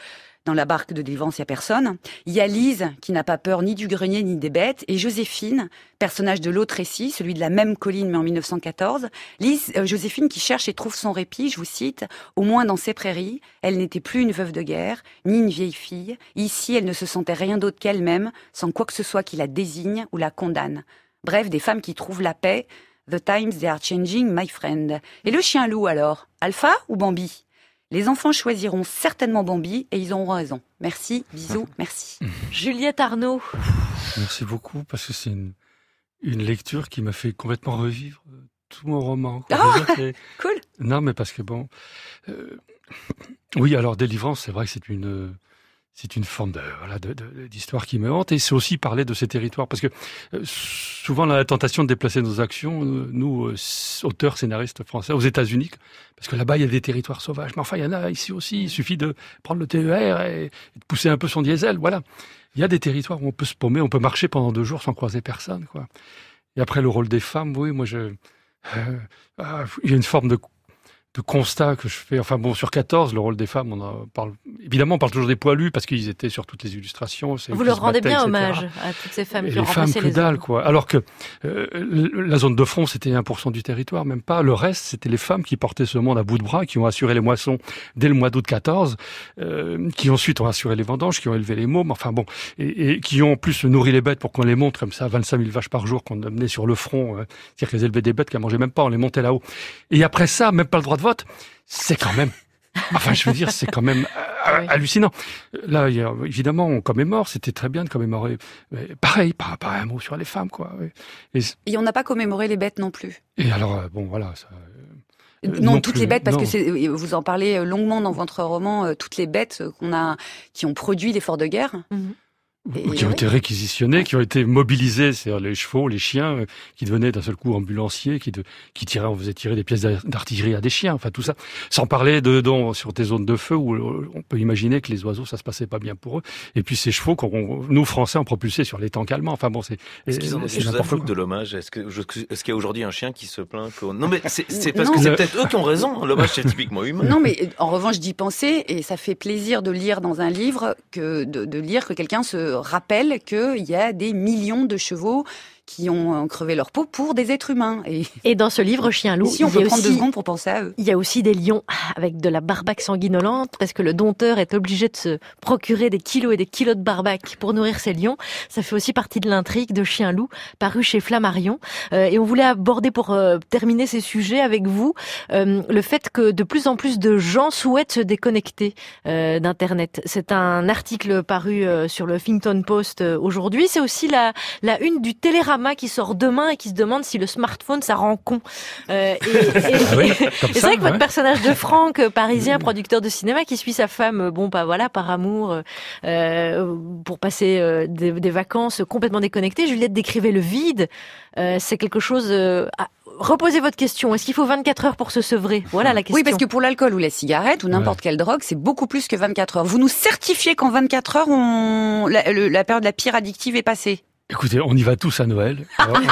Dans la barque de délivrance, il n'y a personne. Il y a Lise, qui n'a pas peur ni du grenier ni des bêtes. Et Joséphine, personnage de l'autre récit, celui de la même colline, mais en mille neuf cent quatorze. Lise, euh, Joséphine qui cherche et trouve son répit, je vous cite, « Au moins dans ces prairies, elle n'était plus une veuve de guerre, ni une vieille fille. Ici, elle ne se sentait rien d'autre qu'elle-même, sans quoi que ce soit qui la désigne ou la condamne. » Bref, des femmes qui trouvent la paix. The times they are changing, my friend. Et le chien loup alors, Alpha ou Bambi ? Les enfants choisiront certainement Bambi et ils auront raison. Merci, bisous, merci. Juliette Arnaud. Merci beaucoup parce que c'est une, une lecture qui m'a fait complètement revivre tout mon roman. Oh, c'est... cool. Non, mais parce que bon, euh, oui, alors délivrance, c'est vrai que c'est une, c'est une forme de, voilà, de, de, d'histoire qui me hante et c'est aussi parler de ces territoires parce que euh, souvent on a la tentation de déplacer nos actions, euh, nous euh, auteurs, scénaristes français, aux États-Unis. Parce que là-bas, il y a des territoires sauvages. Mais enfin, il y en a ici aussi. Il suffit de prendre le T E R et de pousser un peu son diesel. Voilà. Il y a des territoires où on peut se paumer, on peut marcher pendant deux jours sans croiser personne, quoi. Et après, le rôle des femmes, oui, moi, je, euh, euh, il y a une forme de, de constat que je fais. Enfin bon, sur quatorze, le rôle des femmes, on en parle. Évidemment, on parle toujours des poilus parce qu'ils étaient sur toutes les illustrations. Vous leur rendez bien hommage à toutes ces femmes et qui les ont femmes, remplacé que les dalle, hommes. quoi. Alors que euh, la zone de front, c'était un pour cent du territoire, même pas. Le reste, c'était les femmes qui portaient ce monde à bout de bras, qui ont assuré les moissons dès le mois d'août quatorze, euh, qui ensuite ont assuré les vendanges, qui ont élevé les mômes, enfin bon, et, et qui ont en plus nourri les bêtes pour qu'on les monte comme ça, vingt-cinq mille vaches par jour qu'on amenait sur le front, euh, c'est-à-dire qu'elles élevaient des bêtes qu'elles mangeaient même pas, on les montait là-haut. Et après ça, même pas le droit de vote, c'est quand même... Enfin, je veux dire, c'est quand même euh, hallucinant. Là, il y a, évidemment, on commémore, c'était très bien de commémorer. Mais pareil, pas, pas un mot sur les femmes, quoi. Et, et on n'a pas commémoré les bêtes non plus. Et alors, euh, bon, voilà. Ça, euh, non, non, toutes plus, les bêtes, parce non. que c'est, vous en parlez longuement dans votre roman, euh, toutes les bêtes qu'on a, qui ont produit l'effort de guerre. Mm-hmm. Et qui ont oui. été réquisitionnés, qui ont été mobilisés, c'est-à-dire les chevaux, les chiens, euh, qui devenaient d'un seul coup ambulanciers, qui, de, qui tiraient, on faisait tirer des pièces d'artillerie à des chiens, enfin tout ça. Sans parler de dans, sur des zones de feu où on peut imaginer que les oiseaux, ça se passait pas bien pour eux. Et puis ces chevaux, qu'on, nous Français, on propulsait sur les tanks allemands. Enfin bon, c'est. Est-ce qu'ils ont des choses à foutre de l'hommage ? Est-ce que est-ce qu'il y a aujourd'hui un chien qui se plaint qu'on... Non mais c'est, c'est parce non. que c'est peut-être eux qui ont raison. L'hommage c'est typiquement humain. Non mais en revanche d'y penser et ça fait plaisir de lire dans un livre que de, de lire que quelqu'un se rappelle que il y a des millions de chevaux qui ont crevé leur peau pour des êtres humains. Et, et dans ce livre Chien loup, ici, on peut prendre aussi, deux secondes pour penser à eux. Il y a aussi des lions avec de la barbaque sanguinolente, parce que le dompteur est obligé de se procurer des kilos et des kilos de barbaque pour nourrir ses lions. Ça fait aussi partie de l'intrigue de Chien loup, paru chez Flammarion. Euh, et on voulait aborder, pour euh, terminer ces sujets avec vous, euh, le fait que de plus en plus de gens souhaitent se déconnecter euh, d'Internet. C'est un article paru euh, sur le Huffington Post euh, aujourd'hui. C'est aussi la, la une du Télérama qui sort demain et qui se demande si le smartphone ça rend con. Euh, et, et, ah oui, et c'est vrai que votre ouais. personnage de Franck, parisien, producteur de cinéma, qui suit sa femme, bon, pas voilà, par amour, euh, pour passer euh, des, des vacances complètement déconnectées. Juliette décrivait le vide. Euh, c'est quelque chose. Euh, à, Reposez votre question. Est-ce qu'il faut vingt-quatre heures pour se sevrer ? Voilà la question. Oui, parce que pour l'alcool ou la cigarette ou n'importe ouais. quelle drogue, c'est beaucoup plus que vingt-quatre heures. Vous nous certifiez qu'en vingt-quatre heures, on... la, le, la période la pire addictive est passée ? Écoutez, on y va tous à Noël. On va, on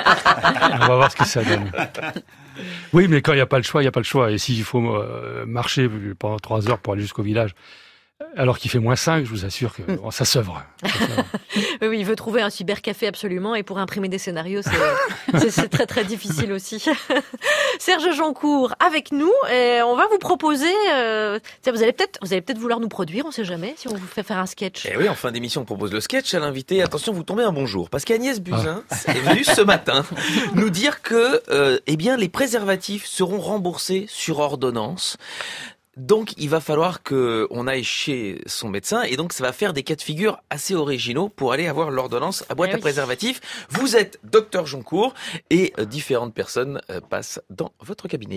va, on va voir ce que ça donne. Oui, mais quand il n'y a pas le choix, il n'y a pas le choix. Et s'il faut euh, marcher pendant trois heures pour aller jusqu'au village, alors qu'il fait moins cinq, je vous assure que bon, ça s'œuvre. Oui, oui, il veut trouver un cybercafé absolument, et pour imprimer des scénarios, c'est, c'est, c'est très très difficile aussi. Serge Joncourt avec nous, et on va vous proposer. Euh, vous allez peut-être, vous allez peut-être vouloir nous produire, on ne sait jamais, si on vous fait faire un sketch. Et oui, en fin d'émission, on propose le sketch à l'invité. Attention, vous tombez un bon jour, parce qu'Agnès Buzyn ah. est venue ce matin nous dire que, euh, eh bien, les préservatifs seront remboursés sur ordonnance. Donc, il va falloir que on aille chez son médecin, et donc ça va faire des cas de figure assez originaux pour aller avoir l'ordonnance à boîte eh à oui. préservatifs. Vous êtes docteur Joncourt, et euh, différentes personnes euh, passent dans votre cabinet.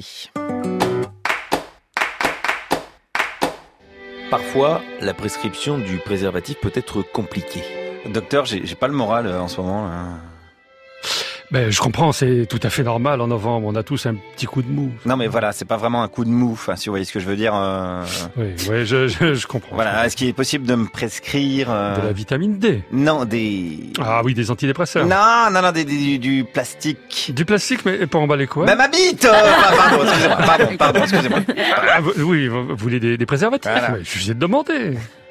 Parfois, la prescription du préservatif peut être compliquée. Docteur, j'ai, j'ai pas le moral euh, en ce moment. Là. Ben, je comprends, c'est tout à fait normal en novembre, on a tous un petit coup de mou. Non mais voilà, c'est pas vraiment un coup de mou, enfin, si vous voyez ce que je veux dire. Euh... Oui, oui, je, je, je comprends. Voilà, est-ce qu'il est possible de me prescrire... Euh... De la vitamine D. Non, des... Ah oui, des antidépresseurs. Non, non, non, des, des, du, du plastique. Du plastique, mais pour emballer quoi ? Bah ma bite euh... ah, Pardon, excusez-moi, pardon, pardon, excusez-moi. Ah, oui, vous voulez des, des préservatifs ? Voilà. Je vous ai demandé.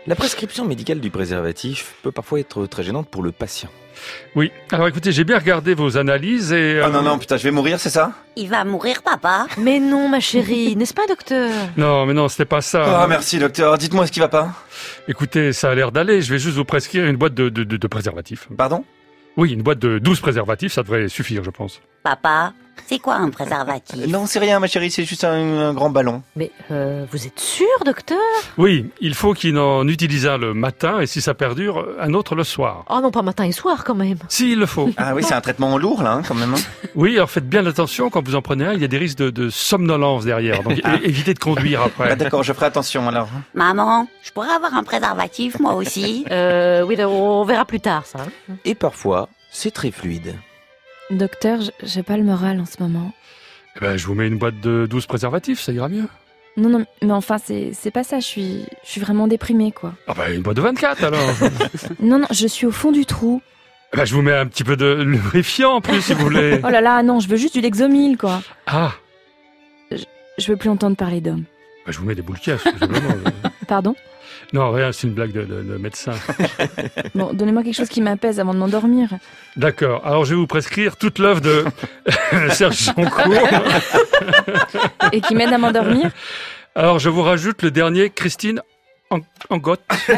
La prescription médicale du préservatif peut parfois être très gênante pour le patient. Oui, alors écoutez, j'ai bien regardé vos analyses et... Oh non, non, putain, je vais mourir, c'est ça? Il va mourir, papa. Mais non, ma chérie, n'est-ce pas, docteur? Non, mais non, c'était pas ça. Ah, merci, docteur. Dites-moi ce qui va pas. Écoutez, ça a l'air d'aller. Je vais juste vous prescrire une boîte de, de, de, de préservatifs. Pardon? Oui, une boîte de douze préservatifs, ça devrait suffire, je pense. Papa, c'est quoi un préservatif? Non, c'est rien, ma chérie, c'est juste un, un grand ballon. Mais euh, vous êtes sûr, docteur? Oui, il faut qu'il en utilise un le matin et si ça perdure, un autre le soir. Oh non, pas matin et soir quand même. Si, il le faut. Ah oui, c'est un traitement lourd, là, hein, quand même. Hein. Oui, alors faites bien attention, quand vous en prenez un, il y a des risques de, de somnolence derrière. Donc ah. évitez de conduire après. Ah, d'accord, je ferai attention alors. Maman, je pourrais avoir un préservatif, moi aussi? euh, Oui, on verra plus tard, ça. Et parfois, c'est très fluide. Docteur, j'ai pas le moral en ce moment. Eh ben, je vous mets une boîte de douze préservatifs, ça ira mieux. Non, non, mais enfin, c'est, c'est pas ça, je suis, je suis vraiment déprimée, quoi. Ah ben, une boîte de vingt-quatre, alors. Non, non, je suis au fond du trou. Eh ben, je vous mets un petit peu de lubrifiant, en plus, si vous voulez. Oh là là, non, je veux juste du Lexomil, quoi. Ah. Je, je veux plus entendre parler d'hommes. Ben, je vous mets des boules caisses, vraiment. Pardon? Non, rien, c'est une blague de, de, de médecin. Bon, donnez-moi quelque chose qui m'apaise avant de m'endormir. D'accord, alors je vais vous prescrire toute l'œuvre de Serge Joncour. Et qui m'aide à m'endormir? Alors je vous rajoute le dernier, Christine en, en gotte. Il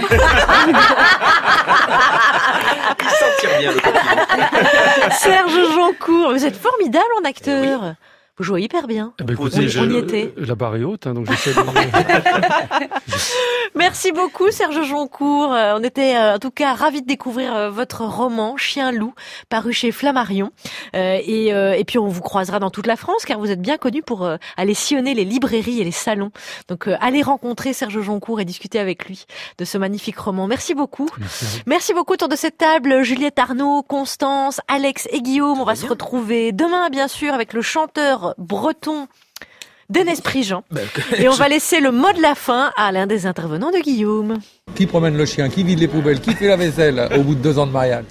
s'en tire bien, le coquin. Serge Joncour, vous êtes formidable en acteur. Oui. Vous jouez hyper bien. Eh ben, écoutez, on, je, on y était. La barre est haute, hein, donc j'essaie de... Merci beaucoup, Serge Joncour. Euh, on était euh, en tout cas ravis de découvrir euh, votre roman Chien-loup, paru chez Flammarion. Euh, et, euh, et puis on vous croisera dans toute la France, car vous êtes bien connu pour euh, aller sillonner les librairies et les salons. Donc euh, allez rencontrer Serge Joncour et discuter avec lui de ce magnifique roman. Merci beaucoup. Merci, Merci beaucoup autour de cette table, Juliette Arnaud, Constance, Alex et Guillaume. On va se retrouver demain, bien sûr, avec le chanteur breton Dénès Prigent. Ben, et on va laisser le mot de la fin à l'un des intervenants de Guillaume. Qui promène le chien, qui vide les poubelles, qui fait la vaisselle au bout de deux ans de mariage?